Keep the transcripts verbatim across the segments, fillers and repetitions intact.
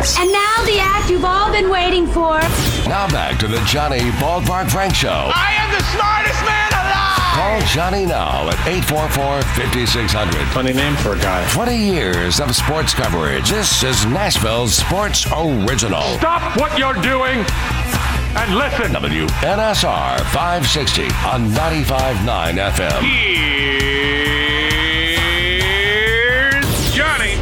sports. And now the act you've all been waiting for. Now back to the Johnny Ballpark Frank Show. I am the smartest man alive! Call Johnny now at eight four four, five six zero zero. Funny name for a guy. twenty years of sports coverage. This is Nashville's Sports Original. Stop what you're doing and listen. W N S R five sixty on ninety-five point nine F M. Here's Johnny.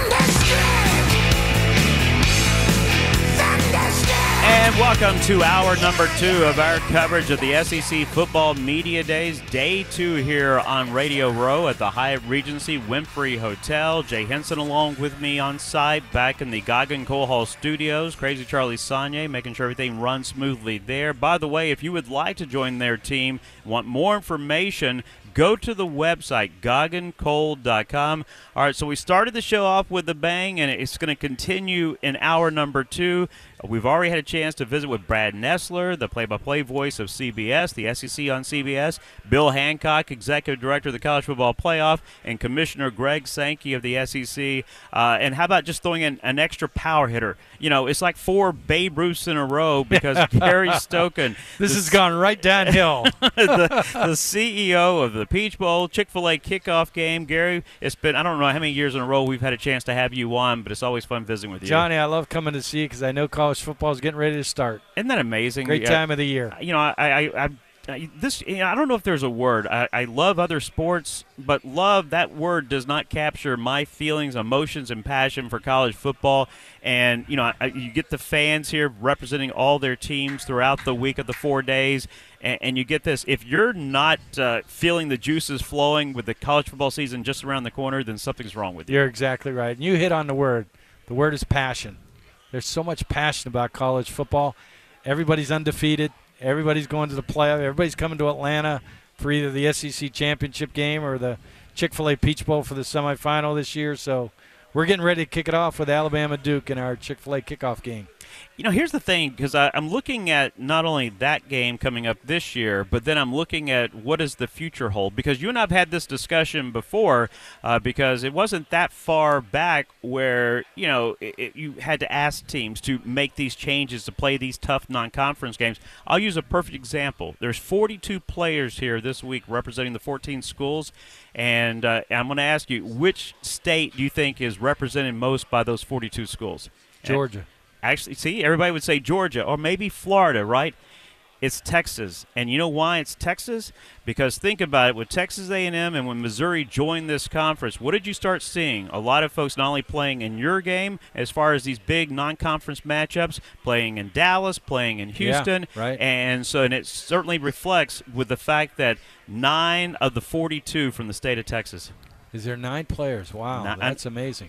And welcome to hour number two of our coverage of the S E C Football Media Days. Day two here on Radio Row at the Hyatt Regency Winfrey Hotel. Jay Henson along with me on site back in the Goggin Coal Hall Studios. Crazy Charlie Sagne making sure everything runs smoothly there. By the way, if you would like to join their team, want more information, go to the website, goggin coal dot com. All right, so we started the show off with a bang, and it's going to continue in hour number two. We've already had a chance to visit with Brad Nessler, the play-by-play voice of C B S, the S E C on C B S, Bill Hancock, Executive Director of the College Football Playoff, and Commissioner Greg Sankey of the S E C. Uh, and how about just throwing in an extra power hitter? You know, it's like four Babe Ruths in a row because Gary Stokan. This has gone right downhill. the, the C E O of the Peach Bowl, Chick-fil-A kickoff game. Gary, it's been, I don't know how many years in a row we've had a chance to have you on, but it's always fun visiting with you. Johnny, I love coming to see you because I know college football is getting ready to start. Isn't that amazing? Great time of the year. You know, I, I, I, I this, you know, I don't know if there's a word. I, I love other sports, but love, that word does not capture my feelings, emotions, and passion for college football. And, you know, I, you get the fans here representing all their teams throughout the week of the four days. And, and you get this. If you're not uh, feeling the juices flowing with the college football season just around the corner, then something's wrong with you. You're exactly right. And you hit on the word. The word is passion. There's so much passion about college football. Everybody's undefeated. Everybody's going to the playoff. Everybody's coming to Atlanta for either the S E C championship game or the Chick-fil-A Peach Bowl for the semifinal this year. So we're getting ready to kick it off with Alabama Duke in our Chick-fil-A kickoff game. You know, here's the thing, because I'm looking at not only that game coming up this year, but then I'm looking at what does the future hold. Because you and I have had this discussion before, uh, because it wasn't that far back where, you know, it, it, you had to ask teams to make these changes to play these tough non-conference games. I'll use a perfect example. There's forty-two players here this week representing the fourteen schools, and uh, I'm going to ask you, which state do you think is represented most by those forty-two schools? Georgia. And actually, see, everybody would say Georgia or maybe Florida, right? It's Texas. And you know why it's Texas? Because think about it. With Texas A and M and when Missouri joined this conference, what did you start seeing? A lot of folks not only playing in your game as far as these big non-conference matchups, playing in Dallas, playing in Houston. Yeah, right. And so and it certainly reflects with the fact that nine of the forty-two from the state of Texas. Is there nine players? Wow, Nine- that's amazing.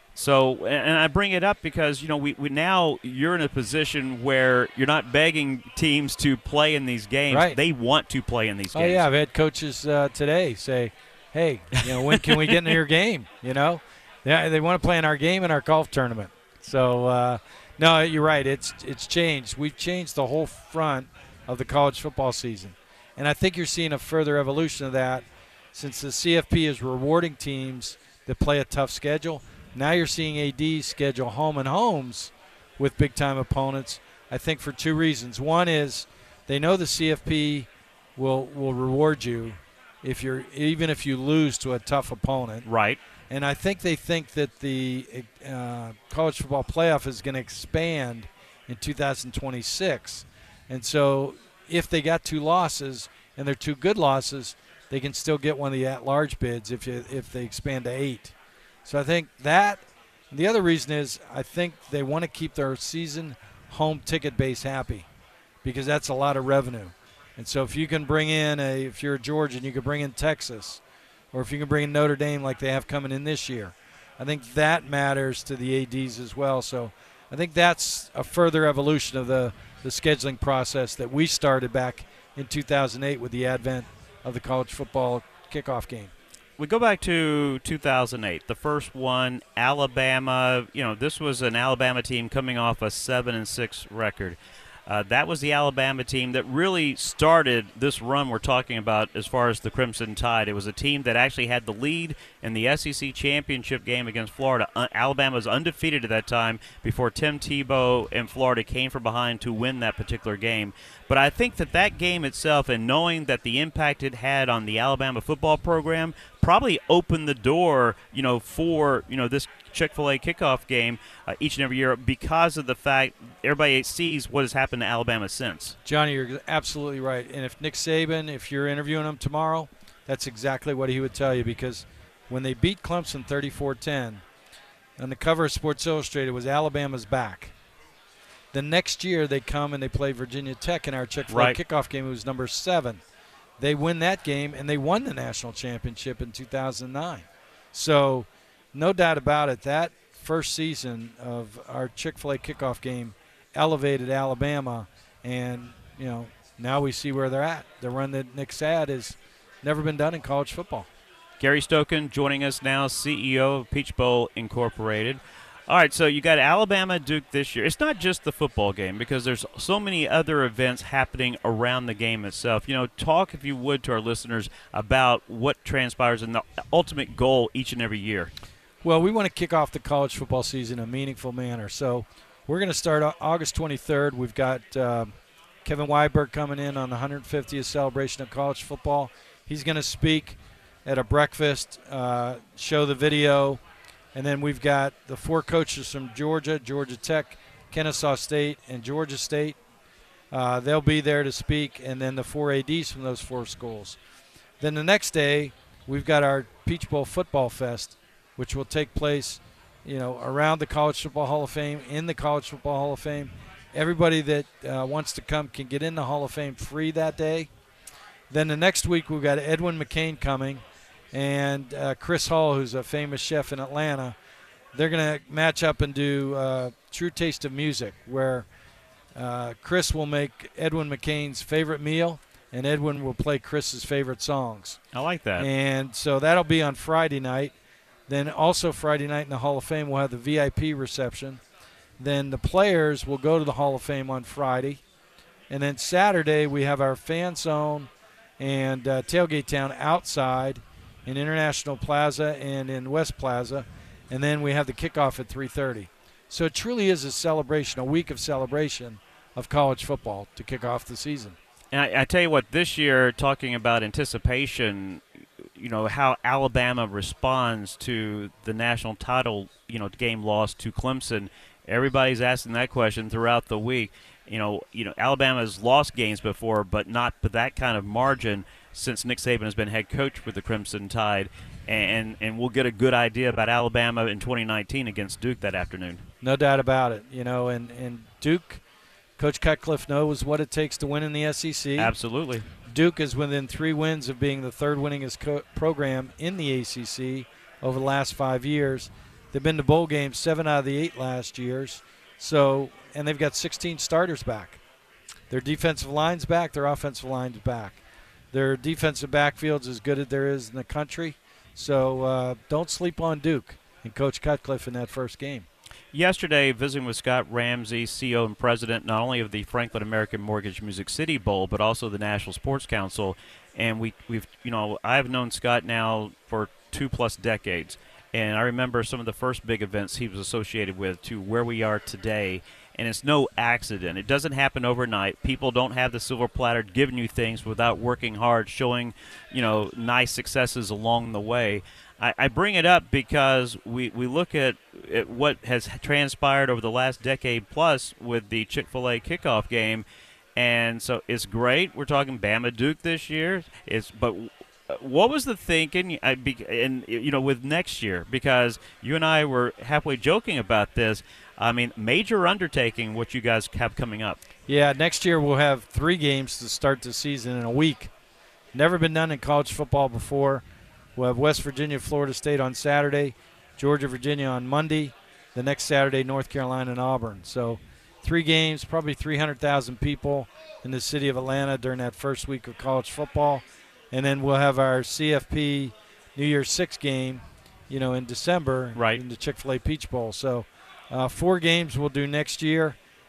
So, and I bring it up because, you know, we, we now you're in a position where you're not begging teams to play in these games. Right. They want to play in these Oh, games. yeah, I've had coaches uh, today say, hey, you know, when can we get into your game, you know? Yeah, they want to play in our game in our golf tournament. So, uh, no, you're right. It's it's changed. We've changed the whole front of the college football season. And I think you're seeing a further evolution of that since the C F P is rewarding teams that play a tough schedule. Now you're seeing A Ds schedule home and homes with big-time opponents, I think for two reasons. One is they know the C F P will will reward you if you're even if you lose to a tough opponent. Right. And I think they think that the uh, college football playoff is going to expand in two thousand twenty-six. And so if they got two losses and they're two good losses, they can still get one of the at-large bids if you, if they expand to eight. So I think that – the other reason is I think they want to keep their season home ticket base happy because that's a lot of revenue. And so if you can bring in a – if you're a Georgian, you can bring in Texas, or if you can bring in Notre Dame like they have coming in this year, I think that matters to the A Ds as well. So I think that's a further evolution of the, the scheduling process that we started back in two thousand eight with the advent of the college football kickoff game. We go back to two thousand eight, the first one, Alabama. You know, this was an Alabama team coming off a seven and six record. Uh, that was the Alabama team that really started this run we're talking about as far as the Crimson Tide. It was a team that actually had the lead in the S E C championship game against Florida. Uh, Alabama was undefeated at that time before Tim Tebow and Florida came from behind to win that particular game. But I think that that game itself, and knowing that the impact it had on the Alabama football program, probably opened the door, you know, for, you know, this Chick-fil-A kickoff game uh, each and every year because of the fact everybody sees what has happened to Alabama since. Johnny, you're absolutely right. And if Nick Saban, if you're interviewing him tomorrow, that's exactly what he would tell you, because when they beat Clemson thirty-four ten, on the cover of Sports Illustrated was Alabama's back. The next year they come and they play Virginia Tech in our Chick-fil-A right. kickoff game. It was number seven. They win that game, and they won the national championship in two thousand nine. So no doubt about it, that first season of our Chick-fil-A kickoff game elevated Alabama, and, you know, now we see where they're at. The run that Nick's had has never been done in college football. Gary Stokan joining us now, C E O of Peach Bowl Incorporated. All right, so you got Alabama Duke this year. It's not just the football game, because there's so many other events happening around the game itself. You know, talk, if you would, to our listeners about what transpires and the ultimate goal each and every year. Well, we want to kick off the college football season in a meaningful manner. So we're going to start August twenty-third. We've got uh, Kevin Weiberg coming in on the one hundred fiftieth celebration of college football. He's going to speak at a breakfast, uh, show the video. And then we've got the four coaches from Georgia, Georgia Tech, Kennesaw State, and Georgia State. Uh, they'll be there to speak, and then the four A Ds from those four schools. Then the next day, we've got our Peach Bowl Football Fest, which will take place, you know, around the College Football Hall of Fame, in the College Football Hall of Fame. Everybody that uh, wants to come can get in the Hall of Fame free that day. Then the next week, we've got Edwin McCain coming, and uh, Chris Hall, who's a famous chef in Atlanta. They're going to match up and do uh, True Taste of Music, where uh, Chris will make Edwin McCain's favorite meal, and Edwin will play Chris's favorite songs. I like that. And so that'll be on Friday night. Then also Friday night in the Hall of Fame, we'll have the V I P reception. Then the players will go to the Hall of Fame on Friday. And then Saturday, we have our fan zone and uh, Tailgate Town outside in International Plaza and in West Plaza. And then we have the kickoff at three thirty. So it truly is a celebration, a week of celebration of college football to kick off the season. And I, I tell you what, this year, talking about anticipation, you know, how Alabama responds to the national title, you know, game loss to Clemson. Everybody's asking that question throughout the week. You know, you know, Alabama's lost games before, but not with that kind of margin since Nick Saban has been head coach with the Crimson Tide. And and we'll get a good idea about Alabama in twenty nineteen against Duke that afternoon. No doubt about it. You know, and, and Duke, Coach Cutcliffe knows what it takes to win in the S E C. Absolutely. Duke is within three wins of being the third winningest co- program in the A C C over the last five years. They've been to bowl games seven out of the eight last years. So, and they've got sixteen starters back. Their defensive line's back. Their offensive line's back. Their defensive backfield's as good as there is in the country. So uh, don't sleep on Duke and Coach Cutcliffe in that first game. Yesterday, visiting with Scott Ramsey, C E O and president not only of the Franklin American Mortgage Music City Bowl, but also the National Sports Council. And we, we've, you know, I've known Scott now for two plus decades. And I remember some of the first big events he was associated with to where we are today. And it's no accident. It doesn't happen overnight. People don't have the silver platter giving you things without working hard, showing, you know, nice successes along the way. I, I bring it up because we, we look at, at what has transpired over the last decade plus with the Chick-fil-A kickoff game. And so it's great. We're talking Bama Duke this year. It's but what was the thinking, and you know, with next year? Because you and I were halfway joking about this. I mean, major undertaking what you guys have coming up. Yeah, next year we'll have three games to start the season in a week. Never been done in college football before. We'll have West Virginia, Florida State on Saturday, Georgia, Virginia on Monday. The next Saturday, North Carolina and Auburn. So three games, probably three hundred thousand people in the city of Atlanta during that first week of college football. And then we'll have our C F P New Year's Six game, you know, in December, right, in the Chick-fil-A Peach Bowl. So uh, four games we'll do next year.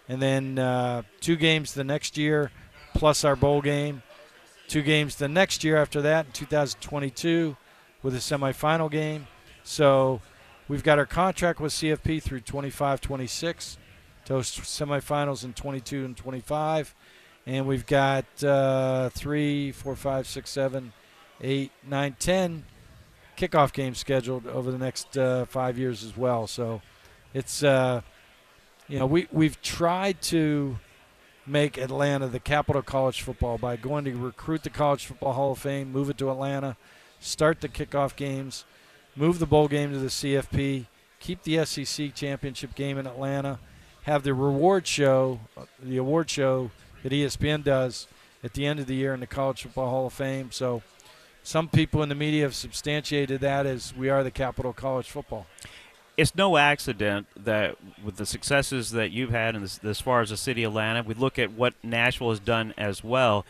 and then uh, two games the next year, plus our bowl game. Two games the next year after that in two thousand twenty-two with a semifinal game. So we've got our contract with C F P through twenty-five twenty-six to host semifinals in twenty-two and twenty-five. And we've got uh, three, four, five, six, seven, eight, nine, ten kickoff games scheduled over the next uh, five years as well. So it's, uh, you know, we, we've tried to make Atlanta the capital of college football by going to recruit the College Football Hall of Fame, move it to Atlanta, start the kickoff games, move the bowl game to the C F P, keep the S E C championship game in Atlanta, have the reward show, the award show that E S P N does at the end of the year in the College Football Hall of Fame. So some people in the media have substantiated that as we are the capital of college football. It's no accident that with the successes that you've had in this, as far as the city of Atlanta, we look at what Nashville has done as well.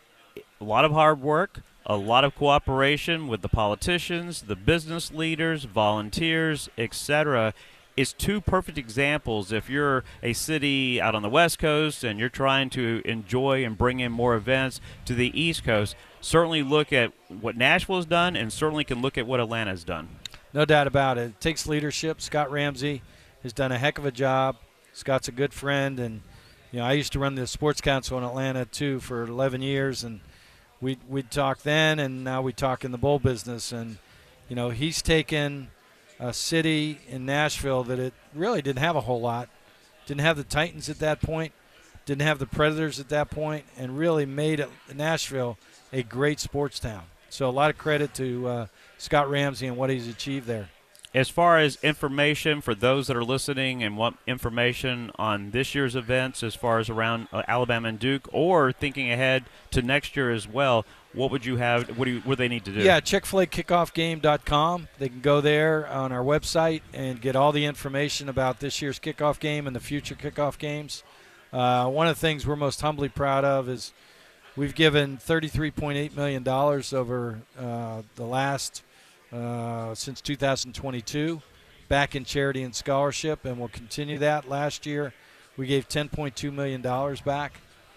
A lot of hard work, a lot of cooperation with the politicians, the business leaders, volunteers, et cetera. It's two perfect examples. If you're a city out on the West Coast and you're trying to enjoy and bring in more events to the East Coast, certainly look at what Nashville has done and certainly can look at what Atlanta has done. No doubt about it. It takes leadership. Scott Ramsey has done a heck of a job. Scott's a good friend, and you know I used to run the sports council in Atlanta too for eleven years, and we'd we'd talk then, and now we talk in the bowl business. And you know he's taken a city in Nashville that it really didn't have a whole lot, didn't have the Titans at that point, didn't have the Predators at that point, and really made it, Nashville a great sports town. So a lot of credit to uh, Scott Ramsey and what he's achieved there. As far as information for those that are listening and want information on this year's events as far as around uh, Alabama and Duke, or thinking ahead to next year as well, what would you have? What do you, what do they need to do? Yeah, Chick fil A kickoff game dot com. They can go there on our website and get all the information about this year's kickoff game and the future kickoff games. Uh, one of the things we're most humbly proud of is we've given thirty-three point eight million dollars over uh, the last uh, since two thousand twenty-two back in charity and scholarship, and we'll continue that. Last year we gave ten point two million dollars back.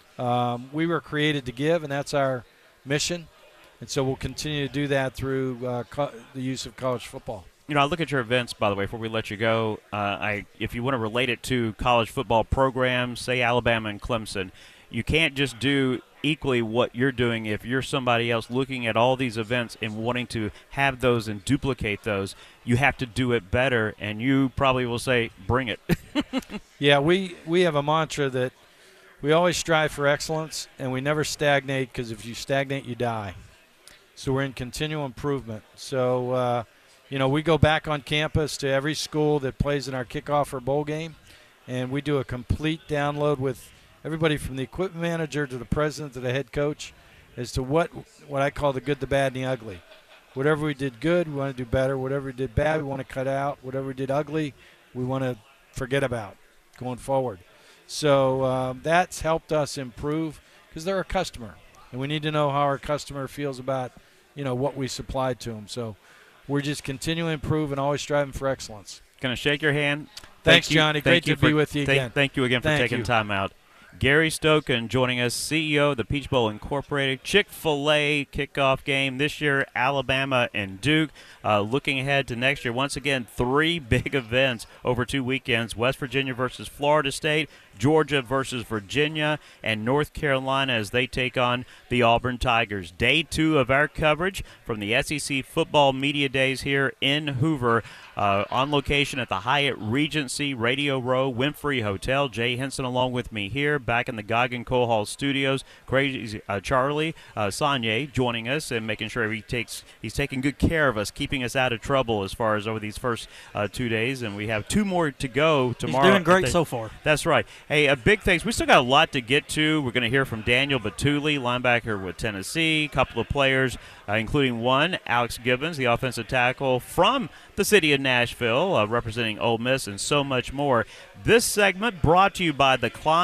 Um, we were created to give, and that's our mission, and so we'll continue to do that through uh, co- the use of college football. You know, I look at your events, by the way, before we let you go. Uh, I, if you want to relate it to college football programs, say Alabama and Clemson, you can't just do equally what you're doing if you're somebody else looking at all these events and wanting to have those and duplicate those. You have to do it better, and you probably will say, bring it. Yeah, we, we have a mantra that we always strive for excellence, and we never stagnate, because if you stagnate, you die. So we're in continual improvement. So, uh, you know, we go back on campus to every school that plays in our kickoff or bowl game, and we do a complete download with everybody from the equipment manager to the president to the head coach as to what what I call the good, the bad, and the ugly. Whatever we did good, we want to do better. Whatever we did bad, we want to cut out. Whatever we did ugly, we want to forget about going forward. So um, that's helped us improve because they're a customer, and we need to know how our customer feels about, you know, what we supplied to them. So we're just continuing to improve and always striving for excellence. Going to shake your hand. Thanks, Thank you, Johnny. thank Great you to for, be with you thank, again. Thank you again for Thank taking you. time out. Gary Stokan joining us, C E O of the Peach Bowl Incorporated. Chick-fil-A kickoff game this year, Alabama and Duke. Uh, looking ahead to next year, once again, three big events over two weekends. West Virginia versus Florida State, Georgia versus Virginia, and North Carolina as they take on the Auburn Tigers. Day two of our coverage from the S E C Football Media Days here in Hoover. Uh, on location at the Hyatt Regency Radio Row Winfrey Hotel. Jay Henson along with me here, back in the Goggin Cole Hall Studios. Crazy uh, Charlie uh, Sanye joining us and making sure he takes he's taking good care of us, keeping us out of trouble as far as over these first uh, two days. And we have two more to go tomorrow. He's doing great the, so far. That's right. Hey, a big thanks. We still got a lot to get to. We're going to hear from Daniel Batuli, linebacker with Tennessee, a couple of players, uh, including one, Alex Gibbons, the offensive tackle from the city of Nashville, uh, representing Ole Miss, and so much more. This segment brought to you by the Klein Preston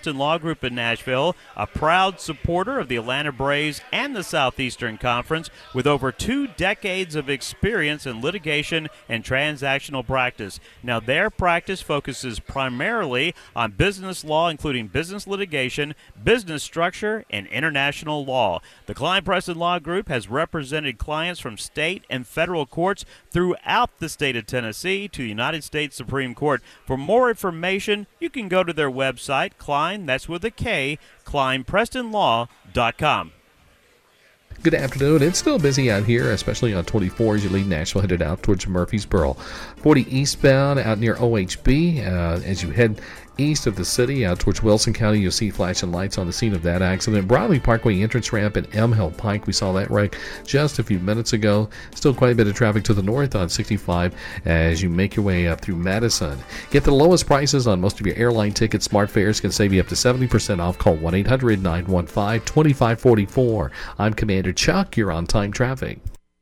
Preston Law Group in Nashville, a proud supporter of the Atlanta Braves and the Southeastern Conference with over two decades of experience in litigation and transactional practice. Now, their practice focuses primarily on business law, including business litigation, business structure, and international law. The Klein Preston Law Group has represented clients from state and federal courts throughout the state of Tennessee to the United States Supreme Court. For more information, you can go to their website, Klein, that's with a K, klein preston law dot com. Good afternoon. It's still busy out here, especially on twenty-four as you leave Nashville, headed out towards Murfreesboro. forty eastbound out near O H B. Uh, as you head east of the city out towards Wilson County, you'll see flashing lights on the scene of that accident. Broadway Parkway entrance ramp at M. Hill Pike. We saw that wreck just a few minutes ago. Still quite a bit of traffic to the north on sixty-five as you make your way up through Madison. Get the lowest prices on most of your airline tickets. Smart Fares can save you up to seventy percent off. Call one eight hundred nine one five two five four four. I'm Commander Chuck. You're on time traffic.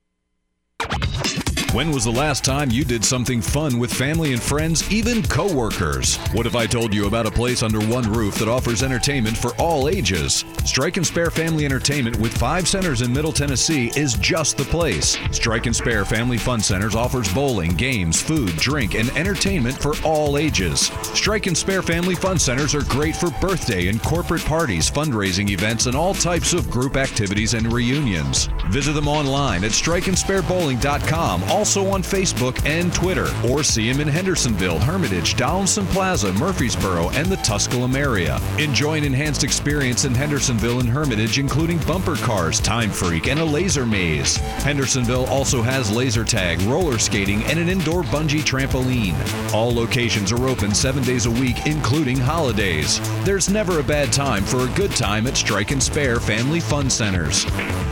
When was the last time you did something fun with family and friends, even coworkers? What if I told you about a place under one roof that offers entertainment for all ages? Strike and Spare Family Entertainment with five centers in Middle Tennessee is just the place. Strike and Spare Family Fun Centers offers bowling, games, food, drink, and entertainment for all ages. Strike and Spare Family Fun Centers are great for birthday and corporate parties, fundraising events, and all types of group activities and reunions. Visit them online at strike and spare bowling dot com. Also on Facebook and Twitter, or see him in Hendersonville, Hermitage, Donaldson Plaza, Murfreesboro, and the Tusculum area. Enjoy an enhanced experience in Hendersonville and Hermitage, including bumper cars, Time Freak, and a laser maze. Hendersonville also has laser tag, roller skating, and an indoor bungee trampoline. All locations are open seven days a week, including holidays. There's never a bad time for a good time at Strike and Spare Family Fun Centers.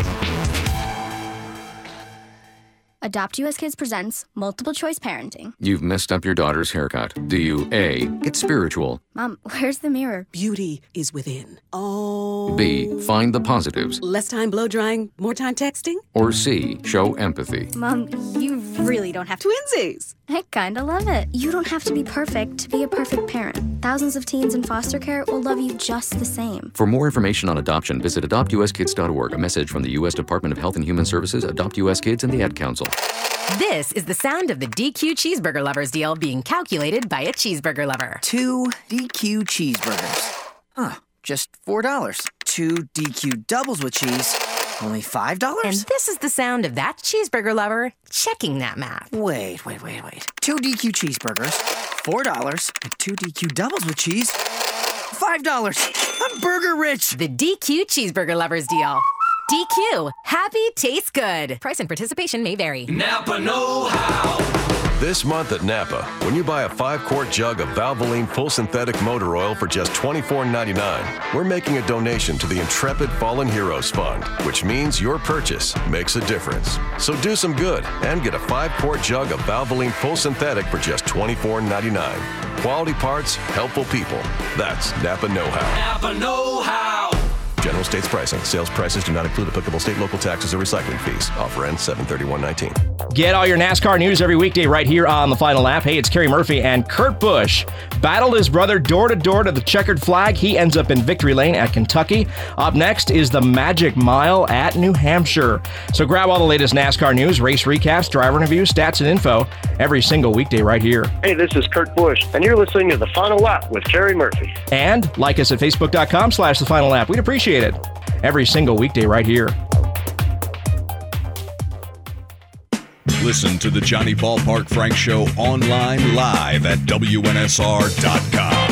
Adopt U S Kids presents Multiple Choice Parenting. You've messed up your daughter's haircut. Do you A, get spiritual? Mom, where's the mirror? Beauty is within. Oh. B, find the positives? Less time blow drying, more time texting? Or C, show empathy? Mom, you really don't have to. Twinsies! I kinda love it. You don't have to be perfect to be a perfect parent. Thousands of teens in foster care will love you just the same. For more information on adoption, visit adopt u s kids dot org. A message from the U S Department of Health and Human Services, Adopt U S Kids, and the Ad Council. This is the sound of the D Q Cheeseburger Lovers deal being calculated by a cheeseburger lover. Two D Q cheeseburgers. Huh, just four dollars. Two D Q doubles with cheese, only five dollars? And this is the sound of that cheeseburger lover checking that math. Wait, wait, wait, wait. Two D Q cheeseburgers, four dollars, and two D Q doubles with cheese, five dollars. I'm burger rich. The D Q Cheeseburger Lovers deal. D Q. Happy tastes good. Price and participation may vary. Napa know-how. This month at Napa, when you buy a five-quart jug of Valvoline Full Synthetic Motor Oil for just twenty-four ninety-nine, we're making a donation to the Intrepid Fallen Heroes Fund, which means your purchase makes a difference. So do some good and get a five-quart jug of Valvoline Full Synthetic for just twenty-four ninety-nine. Quality parts, helpful people. That's Napa know-how. Napa know-how. General states pricing. Sales prices do not include applicable state, local taxes, or recycling fees. Offer ends seven thirty-one nineteen. Get all your NASCAR news every weekday right here on The Final Lap. Hey, it's Kerry Murphy, and Kurt Busch battled his brother door-to-door to the checkered flag. He ends up in victory lane at Kentucky. Up next is the Magic Mile at New Hampshire. So grab all the latest NASCAR news, race recaps, driver interviews, stats, and info every single weekday right here. Hey, this is Kurt Busch, and you're listening to The Final Lap with Kerry Murphy. And like us at facebook.com slash The Final Lap. We'd appreciate it. Every single weekday right here. Listen to the Johnny Ballpark Frank Show online live at W N S R dot com.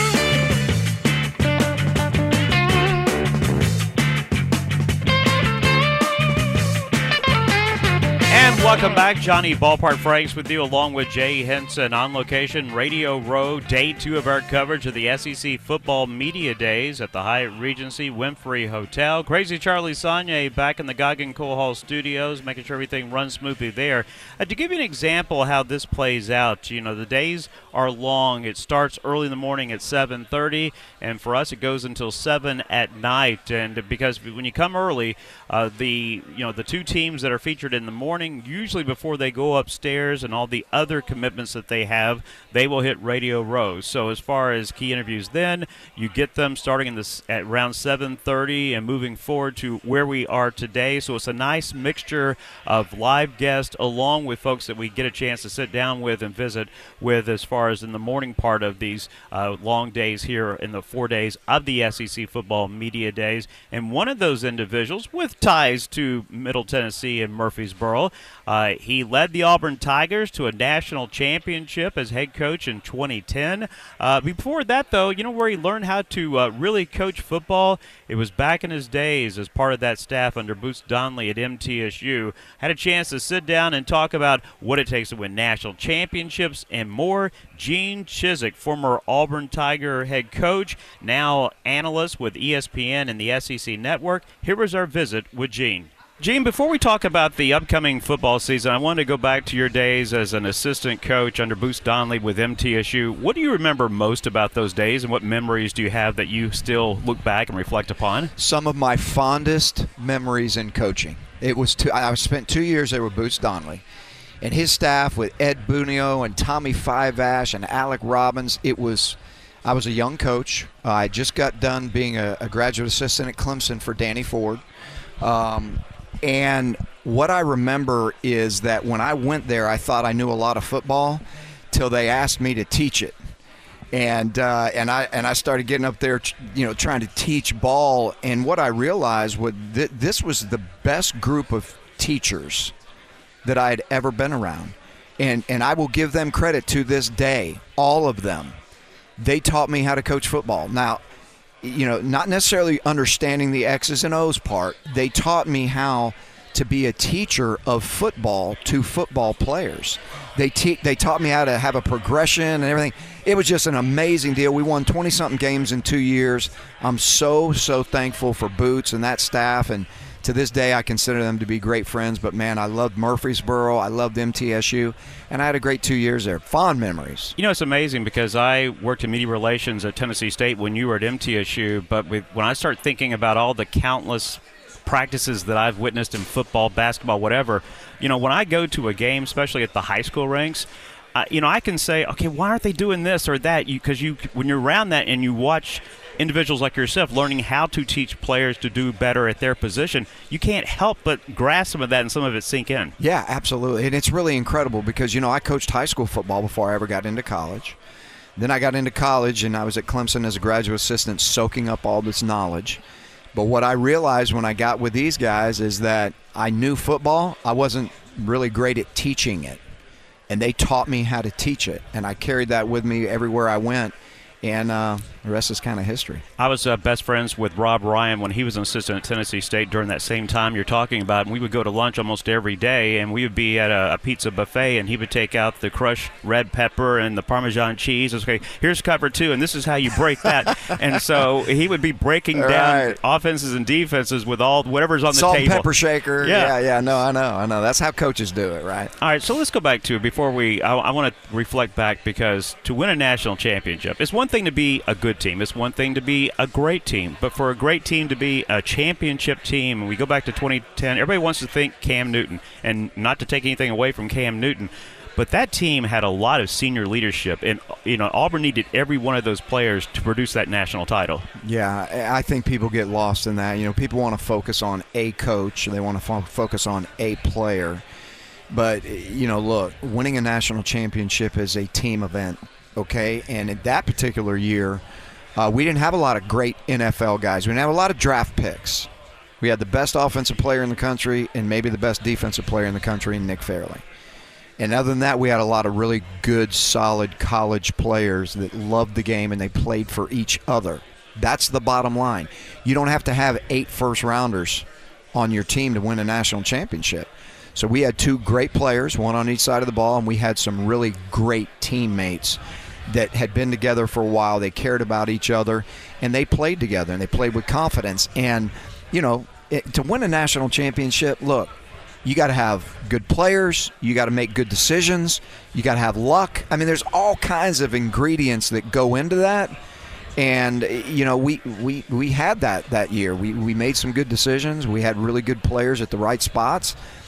And welcome back. Johnny Ballpark Franks with you, along with Jay Henson on location, Radio Row, day two of our coverage of the S E C Football Media Days at the Hyatt Regency Winfrey Hotel. Crazy Charlie Sagne back in the Goggin Coal Hall studios, making sure everything runs smoothly there. Uh, to give you an example how this plays out, you know, the days are long. It starts early in the morning at seven thirty, and for us it goes until seven at night. And because when you come early, uh, the you know the two teams that are featured in the morning usually before they go upstairs and all the other commitments that they have, they will hit Radio Row. So as far as key interviews then, you get them starting in this at around seven thirty and moving forward to where we are today. So it's a nice mixture of live guests along with folks that we get a chance to sit down with and visit with as far as in the morning part of these uh, long days here in the four days of the S E C Football Media Days. And one of those individuals with ties to Middle Tennessee and Murfreesboro, uh, he led the Auburn Tigers to a national championship as head coach in twenty ten. Uh, before that, though, you know where he learned how to uh, really coach football? It was back in his days as part of that staff under Boots Donnelly at M T S U. Had a chance to sit down and talk about what it takes to win national championships and more. Gene Chizik, former Auburn Tiger head coach, now analyst with E S P N and the S E C Network. Here was our visit with Gene. Gene, before we talk about the upcoming football season, I wanted to go back to your days as an assistant coach under Boots Donnelly with M T S U. What do you remember most about those days, and what memories do you have that you still look back and reflect upon? Some of my fondest memories in coaching. It was two, I spent two years there with Boots Donnelly, and his staff with Ed Bunio and Tommy Fiveash and Alec Robbins. It was, I was a young coach. Uh, I just got done being a, a graduate assistant at Clemson for Danny Ford. Um, And what I remember is that when I went there, I thought I knew a lot of football till they asked me to teach it. And uh, and I and I started getting up there, you know, trying to teach ball. And what I realized was that this was the best group of teachers that I had ever been around. And and I will give them credit to this day, all of them. They taught me how to coach football. Now, you know, not necessarily understanding the X's and O's part. They taught me how to be a teacher of football to football players. They te- they taught me how to have a progression and everything. It was just an amazing deal. We won twenty-something games in two years. I'm so, so thankful for Boots and that staff. And to this day, I consider them to be great friends. But, man, I loved Murfreesboro. I loved M T S U. And I had a great two years there. Fond memories. You know, it's amazing because I worked in media relations at Tennessee State when you were at M T S U. But with, when I start thinking about all the countless practices that I've witnessed in football, basketball, whatever, you know, when I go to a game, especially at the high school ranks, uh, you know, I can say, okay, why aren't they doing this or that? Because you, you, when you're around that and you watch individuals like yourself learning how to teach players to do better at their position, you can't help but grasp some of that and some of it sink in. Yeah, absolutely. And it's really incredible because, you know, I coached high school football before I ever got into college. Then I got into college and I was at Clemson as a graduate assistant soaking up all this knowledge. But what I realized when I got with these guys is that I knew football. I wasn't really great at teaching it. And they taught me how to teach it. And I carried that with me everywhere I went. And uh, the rest is kind of history. I was uh, best friends with Rob Ryan when he was an assistant at Tennessee State during that same time you're talking about. And we would go to lunch almost every day, and we would be at a, a pizza buffet, and he would take out the crushed red pepper and the Parmesan cheese. Okay, here's cover two, and this is how you break that. And so he would be breaking down right. offenses and defenses with all whatever's on Salt the table. Salt, pepper shaker. Yeah. yeah, yeah. No, I know, I know. That's how coaches do it, right? All right, so let's go back to, before we, I, I want to reflect back, because to win a national championship, it's one thing to be a good team. It's one thing to be a great team. But for a great team to be a championship team, and we go back to twenty ten, everybody wants to think Cam Newton, and not to take anything away from Cam Newton, but that team had a lot of senior leadership, and you know Auburn needed every one of those players to produce that national title. Yeah, I think people get lost in that. You know, people want to focus on a coach, they want to fo- focus on a player. But, you know, look, winning a national championship is a team event. Okay, and in that particular year, uh, we didn't have a lot of great N F L guys. We didn't have a lot of draft picks. We had the best offensive player in the country and maybe the best defensive player in the country, Nick Fairley. And other than that, we had a lot of really good, solid college players that loved the game and they played for each other. That's the bottom line. You don't have to have eight first-rounders on your team to win a national championship. So we had two great players, one on each side of the ball, and we had some really great teammates that had been together for a while. They cared about each other, and they played together, and they played with confidence. And, you know, it, to win a national championship, look, you got to have good players. You got to make good decisions. You got to have luck. I mean, there's all kinds of ingredients that go into that. And, you know, we, we, we had that that year. We, we made some good decisions. We had really good players at the right spots.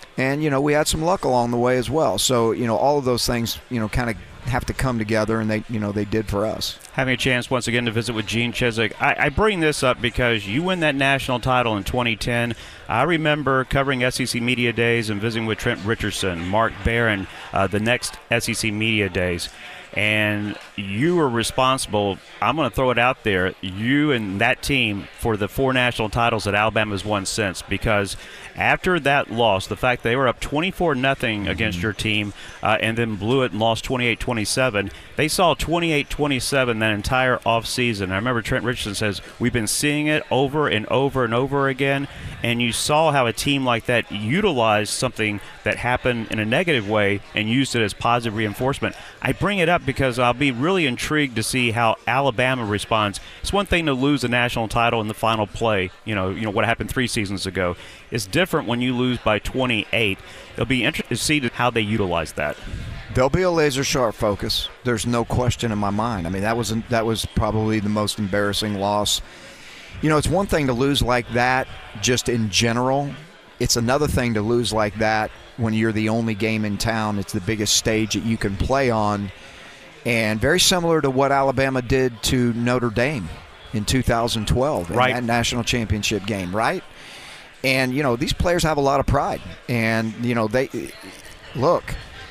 And, you know, we had some luck along the way as well. So, you know, all of those things, you know, kind of have to come together, and they, you know, they did for us. Having a chance once again to visit with Gene Chizik. I, I bring this up because you win that national title in twenty ten. I remember covering S E C Media Days and visiting with Trent Richardson, Mark Barron, uh, the next S E C Media Days. And you were responsible, I'm going to throw it out there, you and that team for the four national titles that Alabama's won since, because after that loss, the fact they were up twenty-four nothing against your team uh, and then blew it and lost twenty-eight twenty-seven, they saw twenty-eight twenty-seven that entire offseason. I remember Trent Richardson says, we've been seeing it over and over and over again, and you saw how a team like that utilized something that happened in a negative way and used it as positive reinforcement. I bring it up because I'll be really intrigued to see how Alabama responds. It's one thing to lose a national title in the final play, you know, you know what happened three seasons ago. It's different when you lose by twenty-eight. It'll be interesting to see how they utilize that. There'll be a laser-sharp focus. There's no question in my mind. I mean, that was that was probably the most embarrassing loss. You know, it's one thing to lose like that just in general. It's another thing to lose like that when you're the only game in town. It's the biggest stage that you can play on. And very similar to what Alabama did to Notre Dame in two thousand twelve right. in that national championship game, right? And, you know, these players have a lot of pride. And, you know, they look,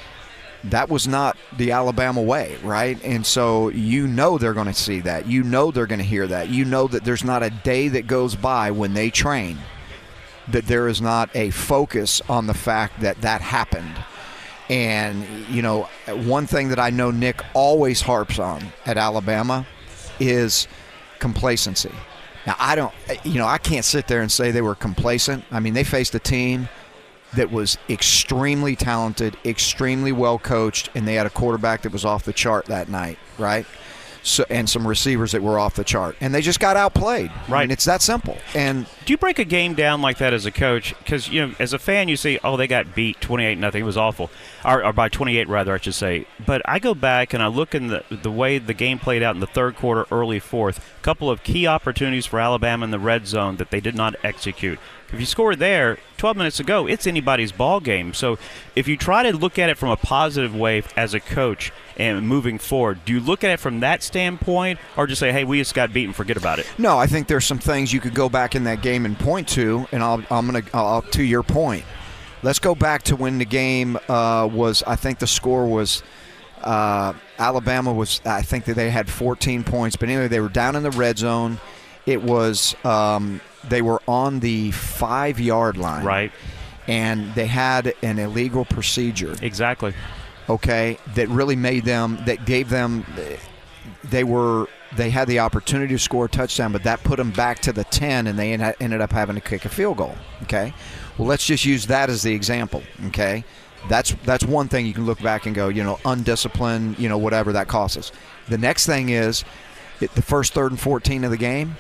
that was not the Alabama way, right? And so you know they're going to see that. You know they're going to hear that. You know that there's not a day that goes by when they train that there is not a focus on the fact that that happened. And, you know, one thing that I know Nick always harps on at Alabama is complacency. Now, I don't, you know, I can't sit there and say they were complacent. I mean, they faced a team that was extremely talented, extremely well coached, and they had a quarterback that was off the chart that night, right? So, and some receivers that were off the chart, and they just got outplayed. Right, I mean, it's that simple. And do you break a game down like that as a coach? Because, you know, as a fan, you see, oh, they got beat twenty-eight nothing. It was awful, or, or by twenty-eight rather, I should say. But I go back and I look in the the way the game played out in the third quarter, early fourth. A couple of key opportunities for Alabama in the red zone that they did not execute. If you score there twelve minutes ago, it's anybody's ball game. So if you try to look at it from a positive way as a coach and moving forward, do you look at it from that standpoint or just say, hey, we just got beaten, forget about it? No, I think there's some things you could go back in that game and point to, and I'll, I'm going to, to your point, let's go back to when the game uh, was, I think the score was, uh, Alabama was, I think that they had fourteen points, but anyway, they were down in the red zone. It was, um, they were on the five-yard line. Right. And they had an illegal procedure. Exactly. Okay, that really made them, that gave them, they were, they had the opportunity to score a touchdown, but that put them back to the ten, and they ended up having to kick a field goal. Okay. Well, let's just use that as the example. Okay. That's that's one thing you can look back and go, you know, undisciplined, you know, whatever that costs us. The next thing is it, the first third and fourteen of the game,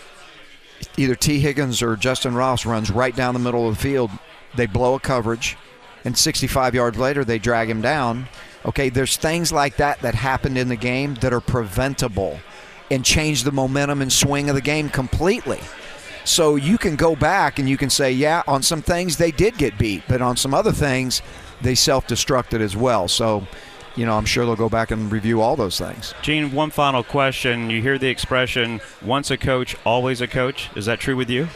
either T. Higgins or Justin Ross runs right down the middle of the field. They blow a coverage, and sixty-five yards later they drag him down. Okay, there's things like that that happened in the game that are preventable and change the momentum and swing of the game completely. So you can go back and you can say, yeah, on some things they did get beat, but on some other things they self-destructed as well. So, you know, I'm sure they'll go back and review all those things. Gene, one final question. You hear the expression, once a coach, always a coach. Is that true with you?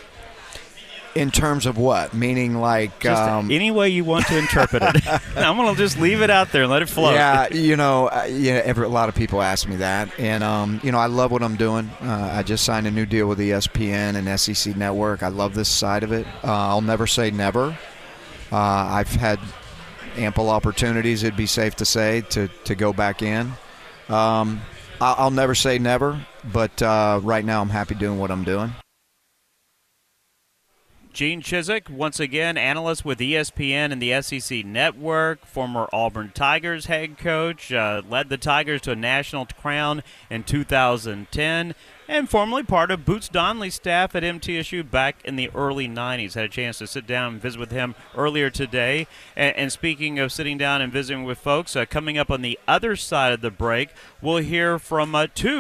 In terms of what? Meaning like... Just um, any way you want to interpret it. I'm going to just leave it out there and let it flow. Yeah, you know, uh, yeah, every, a lot of people ask me that. And, um, you know, I love what I'm doing. Uh, I just signed a new deal with E S P N and S E C Network. I love this side of it. Uh, I'll never say never. Uh, I've had ample opportunities, it'd be safe to say, to, to go back in. Um, I'll, I'll never say never, but uh, right now I'm happy doing what I'm doing. Gene Chizik, once again, analyst with E S P N and the S E C Network, former Auburn Tigers head coach, uh, led the Tigers to a national crown in two thousand ten, and formerly part of Boots Donnelly's staff at M T S U back in the early nineties. Had a chance to sit down and visit with him earlier today. And, and speaking of sitting down and visiting with folks, uh, coming up on the other side of the break, we'll hear from uh, two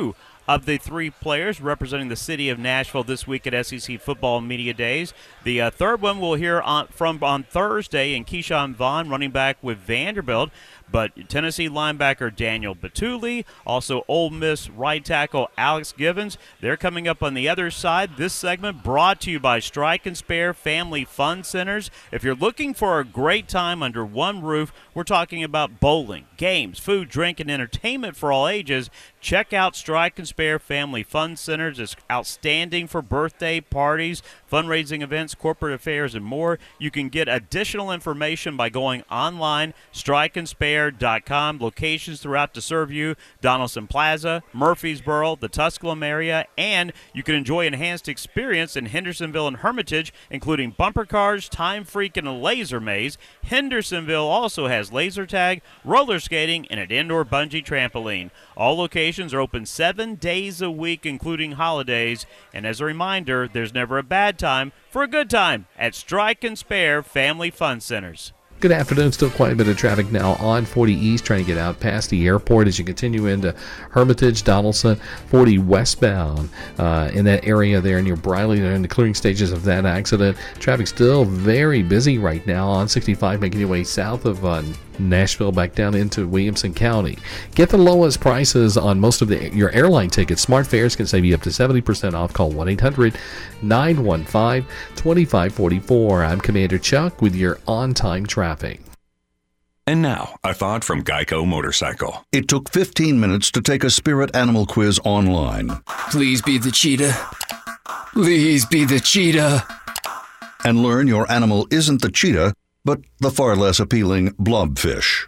of the three players representing the city of Nashville this week at S E C Football Media Days. The uh, third one we'll hear on, from on Thursday in Keyshawn Vaughn, running back with Vanderbilt. But Tennessee linebacker Daniel Batuli, also Ole Miss right tackle Alex Givens, they're coming up on the other side. This segment brought to you by Strike and Spare Family Fun Centers. If you're looking for a great time under one roof, we're talking about bowling, games, food, drink, and entertainment for all ages. Check out Strike and Spare Family Fun Centers. It's outstanding for birthday parties, fundraising events, corporate affairs, and more. You can get additional information by going online, strike and spare dot com. Locations throughout to serve you: Donaldson Plaza, Murfreesboro, the Tusculum area, and you can enjoy enhanced experience in Hendersonville and Hermitage, including bumper cars, time freak, and a laser maze. Hendersonville also has laser tag, roller skating, and an indoor bungee trampoline. All locations are open seven days a week, including holidays. And as a reminder, there's never a bad time for a good time at Strike and Spare Family Fun Centers. Good afternoon. Still quite a bit of traffic now on forty East, trying to get out past the airport as you continue into Hermitage, Donaldson, forty westbound uh, in that area there near Briley. They're in the clearing stages of that accident. Traffic still very busy right now on sixty-five, making your way south of uh, Nashville back down into Williamson County. Get the lowest prices on most of the your airline tickets. Smart Fares can save you up to seventy percent off. Call one eight hundred nine one five two five four four. I'm Commander Chuck with your on-time traffic. And now, a thought from Geico Motorcycle. It took fifteen minutes to take a spirit animal quiz online. Please be the cheetah. Please be the cheetah. And learn your animal isn't the cheetah, but the far less appealing blobfish.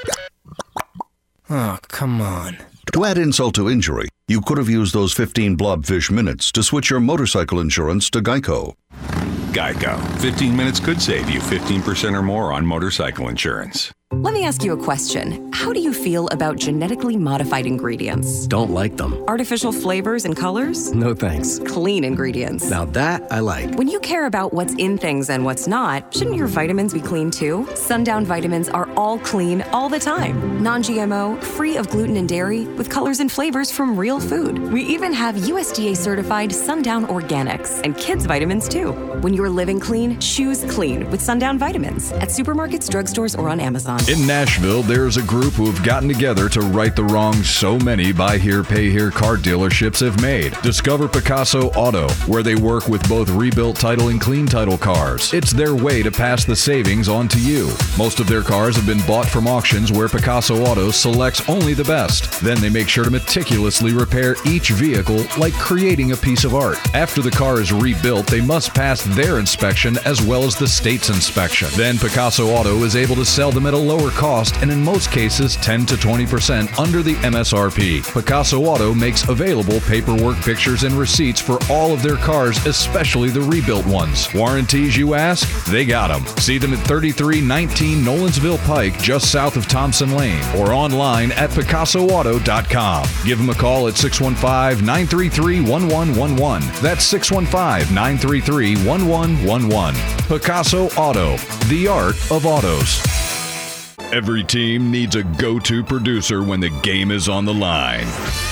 Oh, come on. To add insult to injury, you could have used those fifteen blobfish minutes to switch your motorcycle insurance to Geico. Geico. fifteen minutes could save you fifteen percent or more on motorcycle insurance. Let me ask you a question. How do you feel about genetically modified ingredients? Don't like them. Artificial flavors and colors? No thanks. Clean ingredients. Now that I like. When you care about what's in things and what's not, shouldn't your vitamins be clean too? Sundown vitamins are all clean all the time. Non-G M O, free of gluten and dairy, with colors and flavors from real food. We even have U S D A certified Sundown Organics and kids vitamins too. When you're living clean, choose clean with Sundown vitamins at supermarkets, drugstores, or on Amazon. In Nashville, there's a group who have gotten together to right the wrongs so many buy here, pay here car dealerships have made. Discover Picasso Auto, where they work with both rebuilt title and clean title cars. It's their way to pass the savings on to you. Most of their cars have been bought from auctions where Picasso Auto selects only the best. Then they make sure to meticulously repair each vehicle like creating a piece of art. After the car is rebuilt, they must pass their inspection as well as the state's inspection. Then Picasso Auto is able to sell them at a lower cost and in most cases ten to twenty percent under the M S R P. Picasso Auto makes available paperwork, pictures, and receipts for all of their cars, especially the rebuilt ones. Warranties, you ask? They got them. See them at thirty-three nineteen Nolensville Pike, just south of Thompson Lane, or online at picasso auto dot com. Give them a call at six one five, nine three three, one one one one. That's six one five, nine three three, one one one one. Picasso Auto, the art of autos. Every team needs a go-to producer when the game is on the line.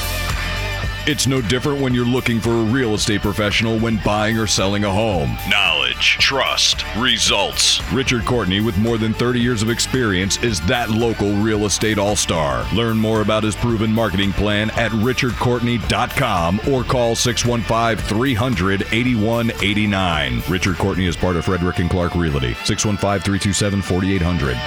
It's no different when you're looking for a real estate professional when buying or selling a home. Knowledge, trust, results. Richard Courtney, with more than thirty years of experience, is that local real estate all-star. Learn more about his proven marketing plan at richard courtney dot com or call six one five, three hundred, eighty-one eighty-nine. Richard Courtney is part of Frederick and Clark Realty. six one five, three two seven, four eight zero zero.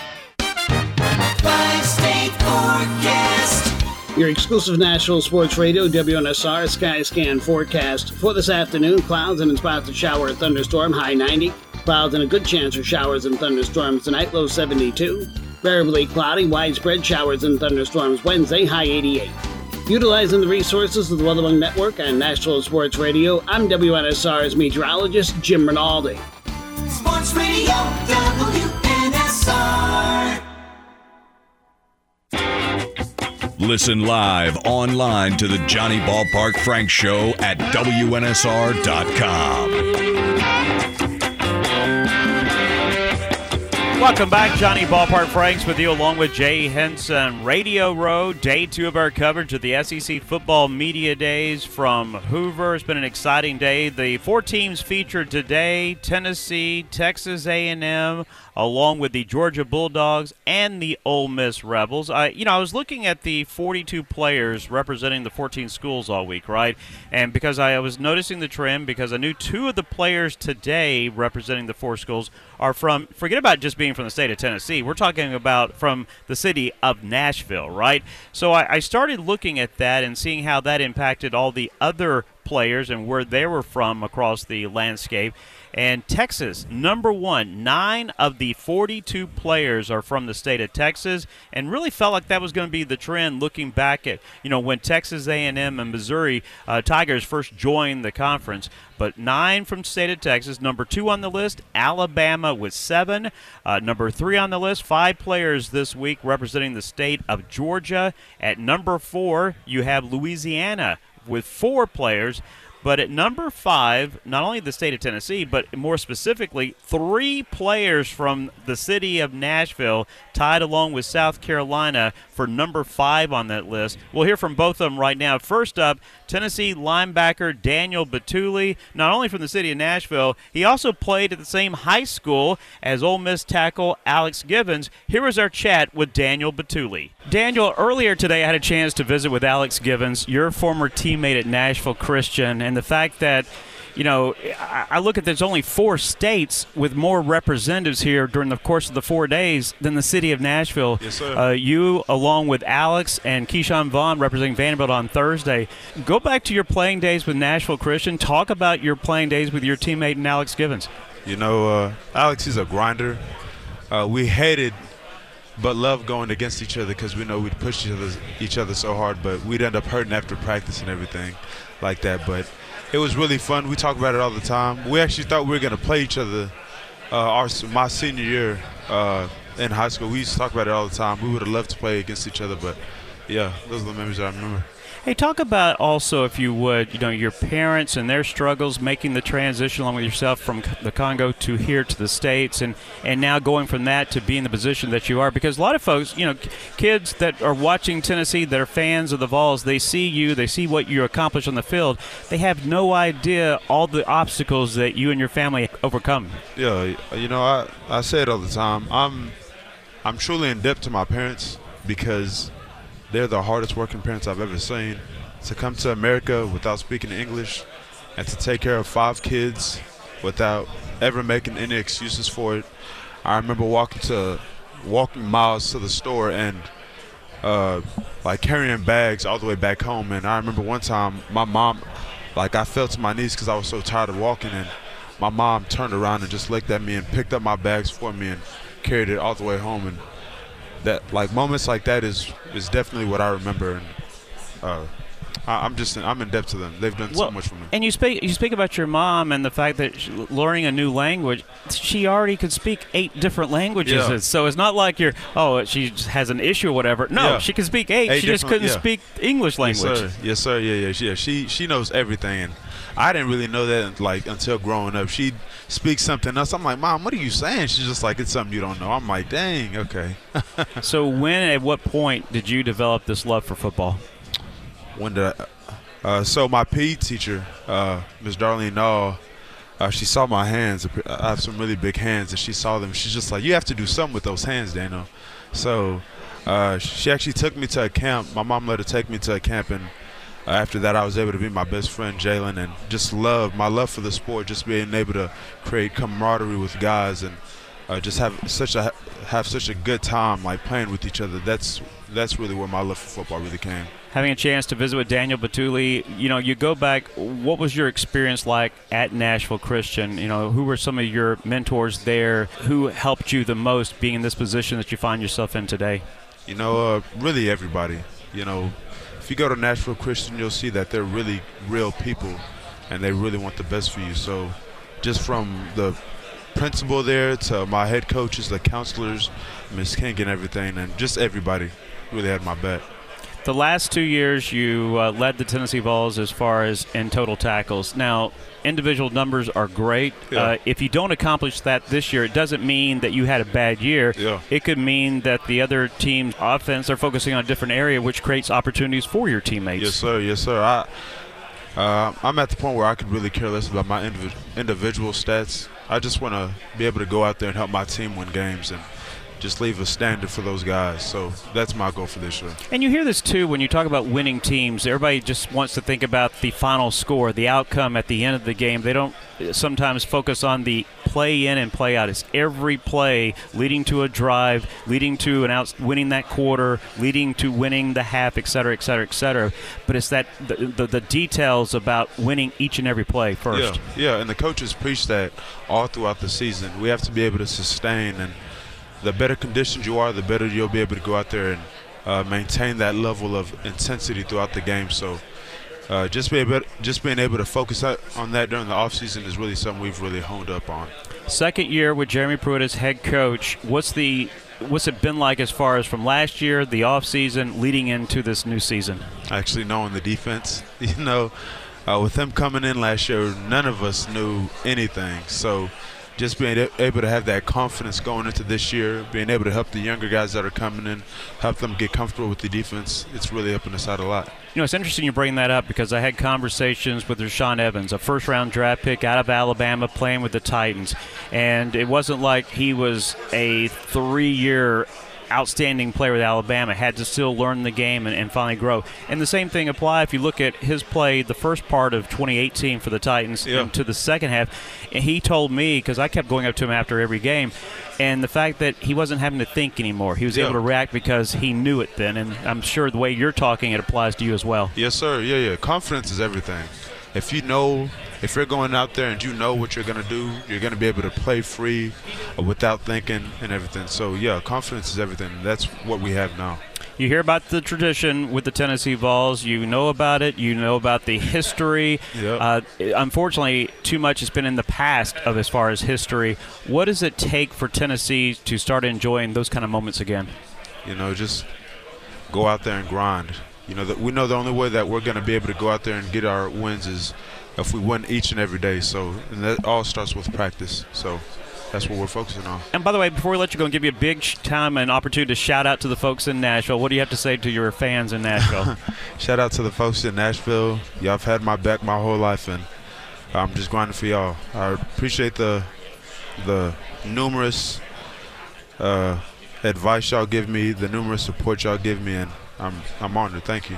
Five-state forecast. Your exclusive National Sports Radio, W N S R Sky Scan forecast. For this afternoon, clouds and spots of shower or thunderstorm, high ninety. Clouds and a good chance for showers and thunderstorms tonight, low seventy-two. Variably cloudy, widespread showers and thunderstorms Wednesday, high eighty-eight. Utilizing the resources of the Weatherman Network and National Sports Radio, I'm W N S R's meteorologist, Jim Rinaldi. Sports Radio, W N S R. Listen live online to the Johnny Ballpark Frank Show at W N S R dot com. Welcome back. Johnny Ballpark Franks with you along with Jay Henson. Radio Row, day two of our coverage of the S E C Football Media Days from Hoover. It's been an exciting day. The four teams featured today, Tennessee, Texas A and M, along with the Georgia Bulldogs and the Ole Miss Rebels. I, you know, I was looking at the forty-two players representing the fourteen schools all week, right? And because I was noticing the trend, because I knew two of the players today representing the four schools are from, forget about just being from the state of Tennessee, we're talking about from the city of Nashville, right? So I, I started looking at that and seeing how that impacted all the other players and where they were from across the landscape. And Texas, number one, nine of the forty-two players are from the state of Texas, and really felt like that was going to be the trend looking back at, you know, when Texas A and M and Missouri uh, Tigers first joined the conference. But nine from the state of Texas. Number two on the list, Alabama with seven. Uh, number three on the list, five players this week representing the state of Georgia. At number four, you have Louisiana with four players. But at number five, not only the state of Tennessee, but more specifically, three players from the city of Nashville tied along with South Carolina for number five on that list. We'll hear from both of them right now. First up, Tennessee linebacker Daniel Batuli, not only from the city of Nashville, he also played at the same high school as Ole Miss tackle Alex Givens. Here is our chat with Daniel Batuli. Daniel, earlier today I had a chance to visit with Alex Givens, your former teammate at Nashville Christian, and the fact that, you know, I look at there's only four states with more representatives here during the course of the four days than the city of Nashville. Yes, sir. Uh, you, along with Alex and Keyshawn Vaughn, representing Vanderbilt on Thursday. Go back to your playing days with Nashville Christian. Talk about your playing days with your teammate and Alex Givens. You know, uh, Alex is a grinder. Uh, we hated but loved going against each other because we know we'd push each other, each other so hard, but we'd end up hurting after practice and everything like that. But it was really fun. We talk about it all the time. We actually thought we were going to play each other uh, our my senior year uh, in high school. We used to talk about it all the time. We would have loved to play against each other, but, yeah, those are the memories that I remember. Hey, talk about also, if you would, you know, your parents and their struggles making the transition along with yourself from the Congo to here to the States, and, and now going from that to be in the position that you are. Because a lot of folks, you know, kids that are watching Tennessee that are fans of the Vols, they see you, they see what you accomplish on the field. They have no idea all the obstacles that you and your family overcome. Yeah, you know, I, I say it all the time. I'm, I'm truly in debt to my parents because they're the hardest working parents I've ever seen. To come to America without speaking English and to take care of five kids without ever making any excuses for it. I remember walking to walking miles to the store and uh, like carrying bags all the way back home. And I remember one time my mom, like I fell to my knees because I was so tired of walking, and my mom turned around and just looked at me and picked up my bags for me and carried it all the way home. And that, like, moments like that is is definitely what I remember, and uh, I, I'm just I'm in debt to them. They've done well, so much for me. And you speak you speak about your mom and the fact that she, learning a new language, she already could speak eight different languages. Yeah. So it's not like you're oh she just has an issue or whatever. No, Yeah. she can speak eight. Eight she just couldn't yeah. speak English language. Yes, sir. Yes, sir. Yeah, yeah, yeah. She she knows everything, and I didn't really know that like until growing up. She'd speak something else. I'm like, Mom, what are you saying? She's just like, it's something you don't know. I'm like, dang, okay. So when, at what point did you develop this love for football? When did I, uh, so my P E teacher, uh, Miss Darlene Nall, uh, she saw my hands. I have some really big hands, and she saw them. She's just like, you have to do something with those hands, Daniel. So uh, she actually took me to a camp. My mom let her take me to a camp, and uh, after that, I was able to be my best friend, Jalen, and just love, my love for the sport, just being able to create camaraderie with guys and uh, just have such a have such a good time, like playing with each other. That's that's really where my love for football really came. Having a chance to visit with Daniel Batuli, you know, you go back, what was your experience like at Nashville Christian? You know, who were some of your mentors there? Who helped you the most being in this position that you find yourself in today? You know, uh, really everybody. You know, if you go to Nashville Christian, you'll see that they're really real people, and they really want the best for you. So just from the principal there to my head coaches, the counselors, Miss King and everything, and just everybody really had my back. The last two years, you uh, led the Tennessee Vols as far as in total tackles. Now, individual numbers are great. Yeah. Uh, if you don't accomplish that this year, it doesn't mean that you had a bad year. Yeah. It could mean that the other team's offense are focusing on a different area, which creates opportunities for your teammates. Yes, sir. Yes, sir. I, uh, I'm at the point where I could really care less about my indiv- individual stats. I just want to be able to go out there and help my team win games and just leave a standard for those guys. So that's my goal for this year. And you hear this, too, when you talk about winning teams. Everybody just wants to think about the final score, the outcome at the end of the game. They don't sometimes focus on the play in and play out. It's every play leading to a drive, leading to an out, winning that quarter, leading to winning the half, et cetera, et cetera, et cetera. But it's that the, the, the details about winning each and every play first. Yeah, yeah, and the coaches preach that all throughout the season. We have to be able to sustain, and the better conditioned you are, the better you'll be able to go out there and uh, maintain that level of intensity throughout the game. So uh, just, be able, just being able to focus on that during the offseason is really something we've really honed up on. Second year with Jeremy Pruitt as head coach. What's the what's it been like as far as from last year, the offseason, leading into this new season? Actually knowing the defense. You know, uh, with him coming in last year, none of us knew anything. So just being able to have that confidence going into this year, being able to help the younger guys that are coming in, help them get comfortable with the defense, it's really helping us out a lot. You know, it's interesting you bring that up because I had conversations with Rashaan Evans, a first-round draft pick out of Alabama playing with the Titans. And it wasn't like he was a three-year outstanding player with Alabama, had to still learn the game and, and finally grow. And the same thing apply if you look at his play the first part of twenty eighteen for the Titans yeah. into the second half. And he told me, because I kept going up to him after every game, and the fact that he wasn't having to think anymore. He was yeah. able to react because he knew it then. And I'm sure the way you're talking, it applies to you as well. Yes, sir. Yeah, yeah. Confidence is everything. If you know, if you're going out there and you know what you're going to do, you're going to be able to play free without thinking and everything. So, yeah, confidence is everything. That's what we have now. You hear about the tradition with the Tennessee Vols. You know about it. You know about the history. Yep. Uh, unfortunately, too much has been in the past of as far as history. What does it take for Tennessee to start enjoying those kind of moments again? You know, just go out there and grind. You know, that we know the only way that we're going to be able to go out there and get our wins is if we win each and every day. So, and that all starts with practice. So that's what we're focusing on. And by the way, before we let you go and give you a big time and opportunity to shout out to the folks in Nashville, what do you have to say to your fans in Nashville? Shout out to the folks in Nashville. Y'all have had my back my whole life, and I'm just grinding for y'all. I appreciate the the numerous uh, advice y'all give me, the numerous support y'all give me, and I'm I'm honored. Thank you.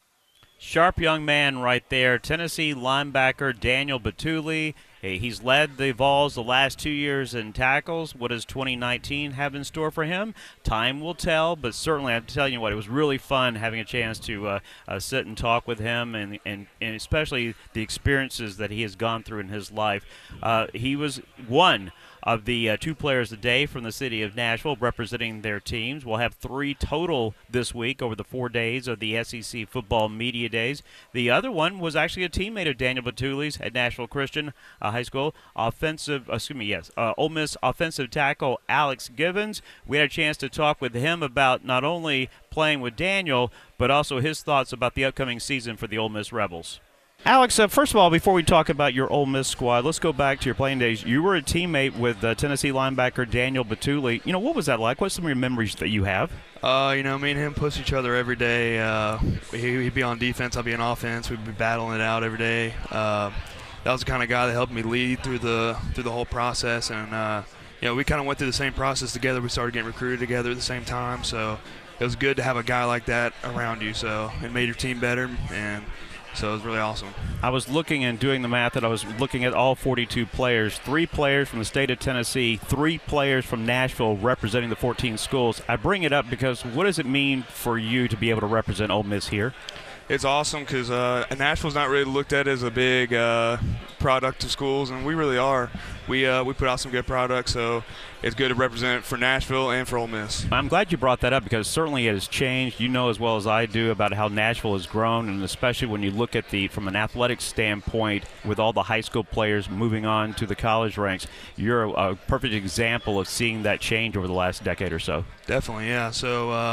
Sharp young man right there, Tennessee linebacker Daniel Bituli. Hey, he's led the Vols the last two years in tackles. What does twenty nineteen have in store for him? Time will tell, but certainly I'm telling you what, it was really fun having a chance to uh, uh, sit and talk with him, and, and, and especially the experiences that he has gone through in his life. Uh, he was one of the uh, two players a day from the city of Nashville representing their teams. We'll have three total this week over the four days of the S E C Football Media Days. The other one was actually a teammate of Daniel Bituli's at Nashville Christian uh, High School. Offensive, excuse me, yes, uh, Ole Miss offensive tackle Alex Gibbons. We had a chance to talk with him about not only playing with Daniel, but also his thoughts about the upcoming season for the Ole Miss Rebels. Alex, uh, first of all, before we talk about your Ole Miss squad, let's go back to your playing days. You were a teammate with uh, Tennessee linebacker Daniel Bituli. You know, what was that like? What's some of your memories that you have? Uh, you know, me and him push each other every day. Uh, he, he'd be on defense, I'd be on offense. We'd be battling it out every day. Uh, that was the kind of guy that helped me lead through the through the whole process. And, uh, you know, we kind of went through the same process together. We started getting recruited together at the same time. So it was good to have a guy like that around you. So it made your team better, and so it was really awesome. I was looking and doing the math, and I was looking at all forty-two players. Three players from the state of Tennessee, three players from Nashville representing the fourteen schools. I bring it up because what does it mean for you to be able to represent Ole Miss here? It's awesome because uh, Nashville's not really looked at as a big uh, product of schools, and we really are. We uh, we put out some good products, so it's good to represent for Nashville and for Ole Miss. I'm glad you brought that up because certainly it has changed. You know as well as I do about how Nashville has grown, and especially when you look at the from an athletic standpoint with all the high school players moving on to the college ranks. You're a, a perfect example of seeing that change over the last decade or so. Definitely, yeah. So uh,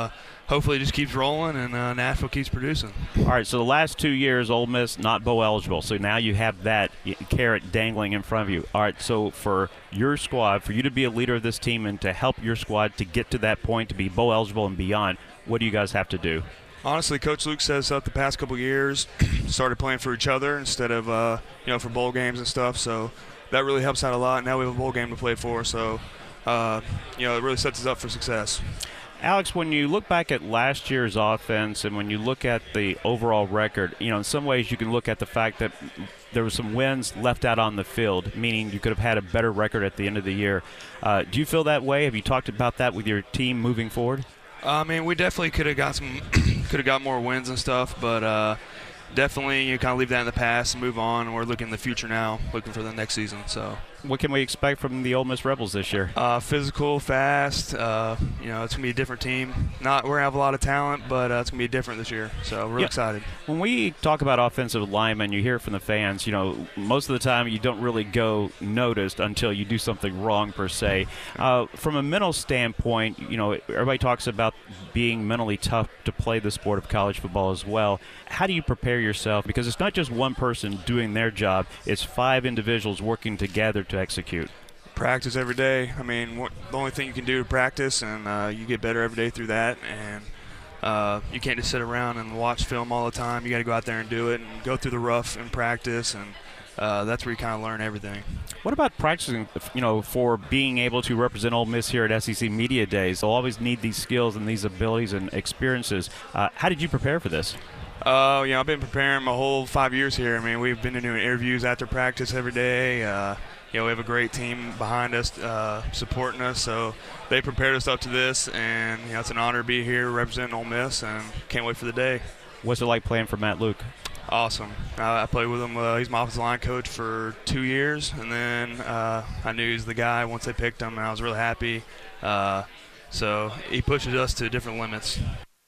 hopefully it just keeps rolling and uh, Nashville keeps producing. All right, so the last two years, Ole Miss not bowl eligible. So now you have that carrot dangling in front of you. All right, so for your squad, for you to be a leader of this team and to help your squad to get to that point, to be bowl eligible and beyond, what do you guys have to do? Honestly, Coach Luke set us up the past couple of years, started playing for each other instead of, uh, you know, for bowl games and stuff. So that really helps out a lot. Now we have a bowl game to play for, so, uh, you know, it really sets us up for success. Alex, when you look back at last year's offense and when you look at the overall record, you know, in some ways you can look at the fact that there were some wins left out on the field, meaning you could have had a better record at the end of the year. Uh, do you feel that way? Have you talked about that with your team moving forward? I mean, we definitely could have got some, could have got more wins and stuff, but uh, definitely you kind of leave that in the past and move on. We're looking in the future now, looking for the next season. So, what can we expect from the Ole Miss Rebels this year? Uh, physical, fast. Uh, you know, it's gonna be a different team. Not we're gonna have a lot of talent, but uh, it's gonna be different this year. So we're yeah. excited. When we talk about offensive linemen, you hear it from the fans. You know, most of the time you don't really go noticed until you do something wrong per se. Uh, from a mental standpoint, you know, everybody talks about being mentally tough to play the sport of college football as well. How do you prepare yourself? Because it's not just one person doing their job; it's five individuals working together to execute. Practice every day. I mean, what, the only thing you can do to practice, and uh, you get better every day through that. And uh, you can't just sit around and watch film all the time. You got to go out there and do it, and go through the rough in practice, and uh, that's where you kind of learn everything. What about practicing, you know, for being able to represent Ole Miss here at S E C Media Days? They'll always need these skills and these abilities and experiences. Uh, how did you prepare for this? Uh, you know, I've been preparing my whole five years here. I mean, we've been doing interviews after practice every day. Uh, you know, we have a great team behind us, uh, supporting us. So they prepared us up to this, and you know, it's an honor to be here representing Ole Miss, and can't wait for the day. What's it like playing for Matt Luke? Awesome. I, I played with him. Uh, he's my offensive line coach for two years, and then uh, I knew he was the guy once they picked him, and I was really happy. Uh, so he pushes us to different limits.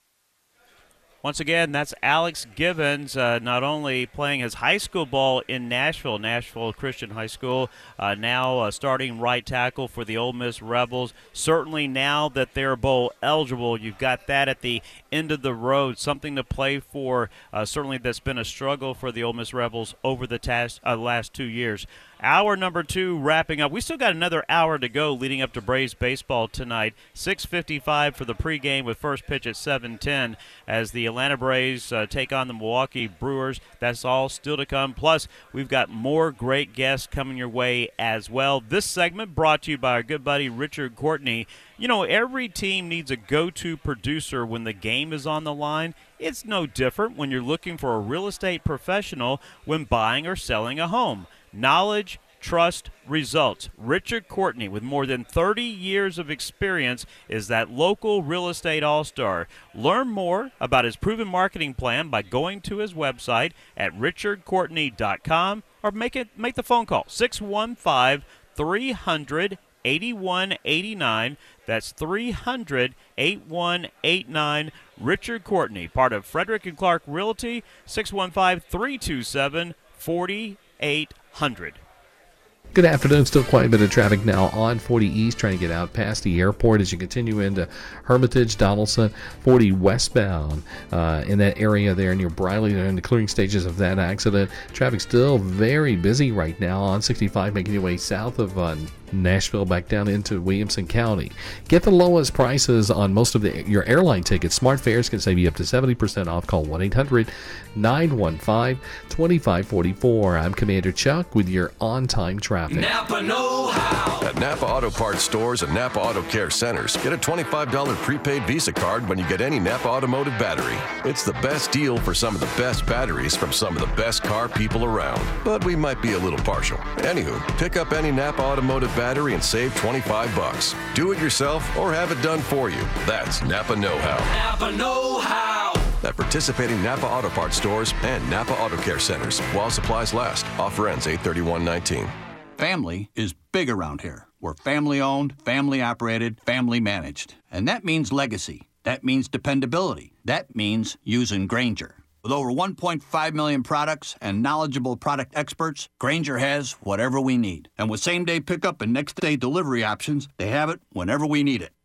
Once again, that's Alex Givens, uh, not only playing his high school ball in Nashville, Nashville Christian High School, uh, now uh, starting right tackle for the Ole Miss Rebels. Certainly now that they're bowl eligible, you've got that at the end of the road, something to play for. Uh, certainly that's been a struggle for the Ole Miss Rebels over the tas- uh, last two years. Hour number two wrapping up. We still got another hour to go leading up to Braves baseball tonight. six fifty-five for the pregame with first pitch at seven ten as the Atlanta Braves uh, take on the Milwaukee Brewers. That's all still to come. Plus, we've got more great guests coming your way as well. This segment brought to you by our good buddy Richard Courtney. You know, every team needs a go-to producer when the game is on the line. It's no different when you're looking for a real estate professional when buying or selling a home. Knowledge, trust, results. Richard Courtney, with more than thirty years of experience, is that local real estate all-star. Learn more about his proven marketing plan by going to his website at richard courtney dot com or make it make the phone call, six one five, three hundred, eighty-one eighty-nine. That's three hundred, eighty-one eighty-nine. Richard Courtney, part of Frederick and Clark Realty, six one five, three two seven, four eight hundred. Good afternoon. Still quite a bit of traffic now on forty East, trying to get out past the airport as you continue into Hermitage, Donaldson, forty westbound uh, in that area there near Briley. They're in the clearing stages of that accident. Traffic still very busy right now on sixty-five, making your way south of uh, Nashville back down into Williamson County. Get the lowest prices on most of the, your airline tickets. Smart Fares can save you up to seventy percent off. Call one eight hundred, nine one five, two five four four. I'm Commander Chuck with your on-time traffic. Napa know-how. At Napa Auto Parts stores and Napa Auto Care Centers, get a twenty-five dollars prepaid Visa card when you get any Napa Automotive battery. It's the best deal for some of the best batteries from some of the best car people around. But we might be a little partial. Anywho, pick up any Napa Automotive battery and save twenty-five bucks. Do it yourself or have it done for you. That's Napa know-how. Napa know-how. At participating Napa Auto Parts stores and Napa Auto Care Centers while supplies last. Offer ends eight thirty-one nineteen. Family is big around here. We're family-owned, family-operated, family-managed. And that means legacy. That means dependability. That means using Grainger. With over one point five million products and knowledgeable product experts, Grainger has whatever we need. And with same-day pickup and next-day delivery options, they have it whenever we need it.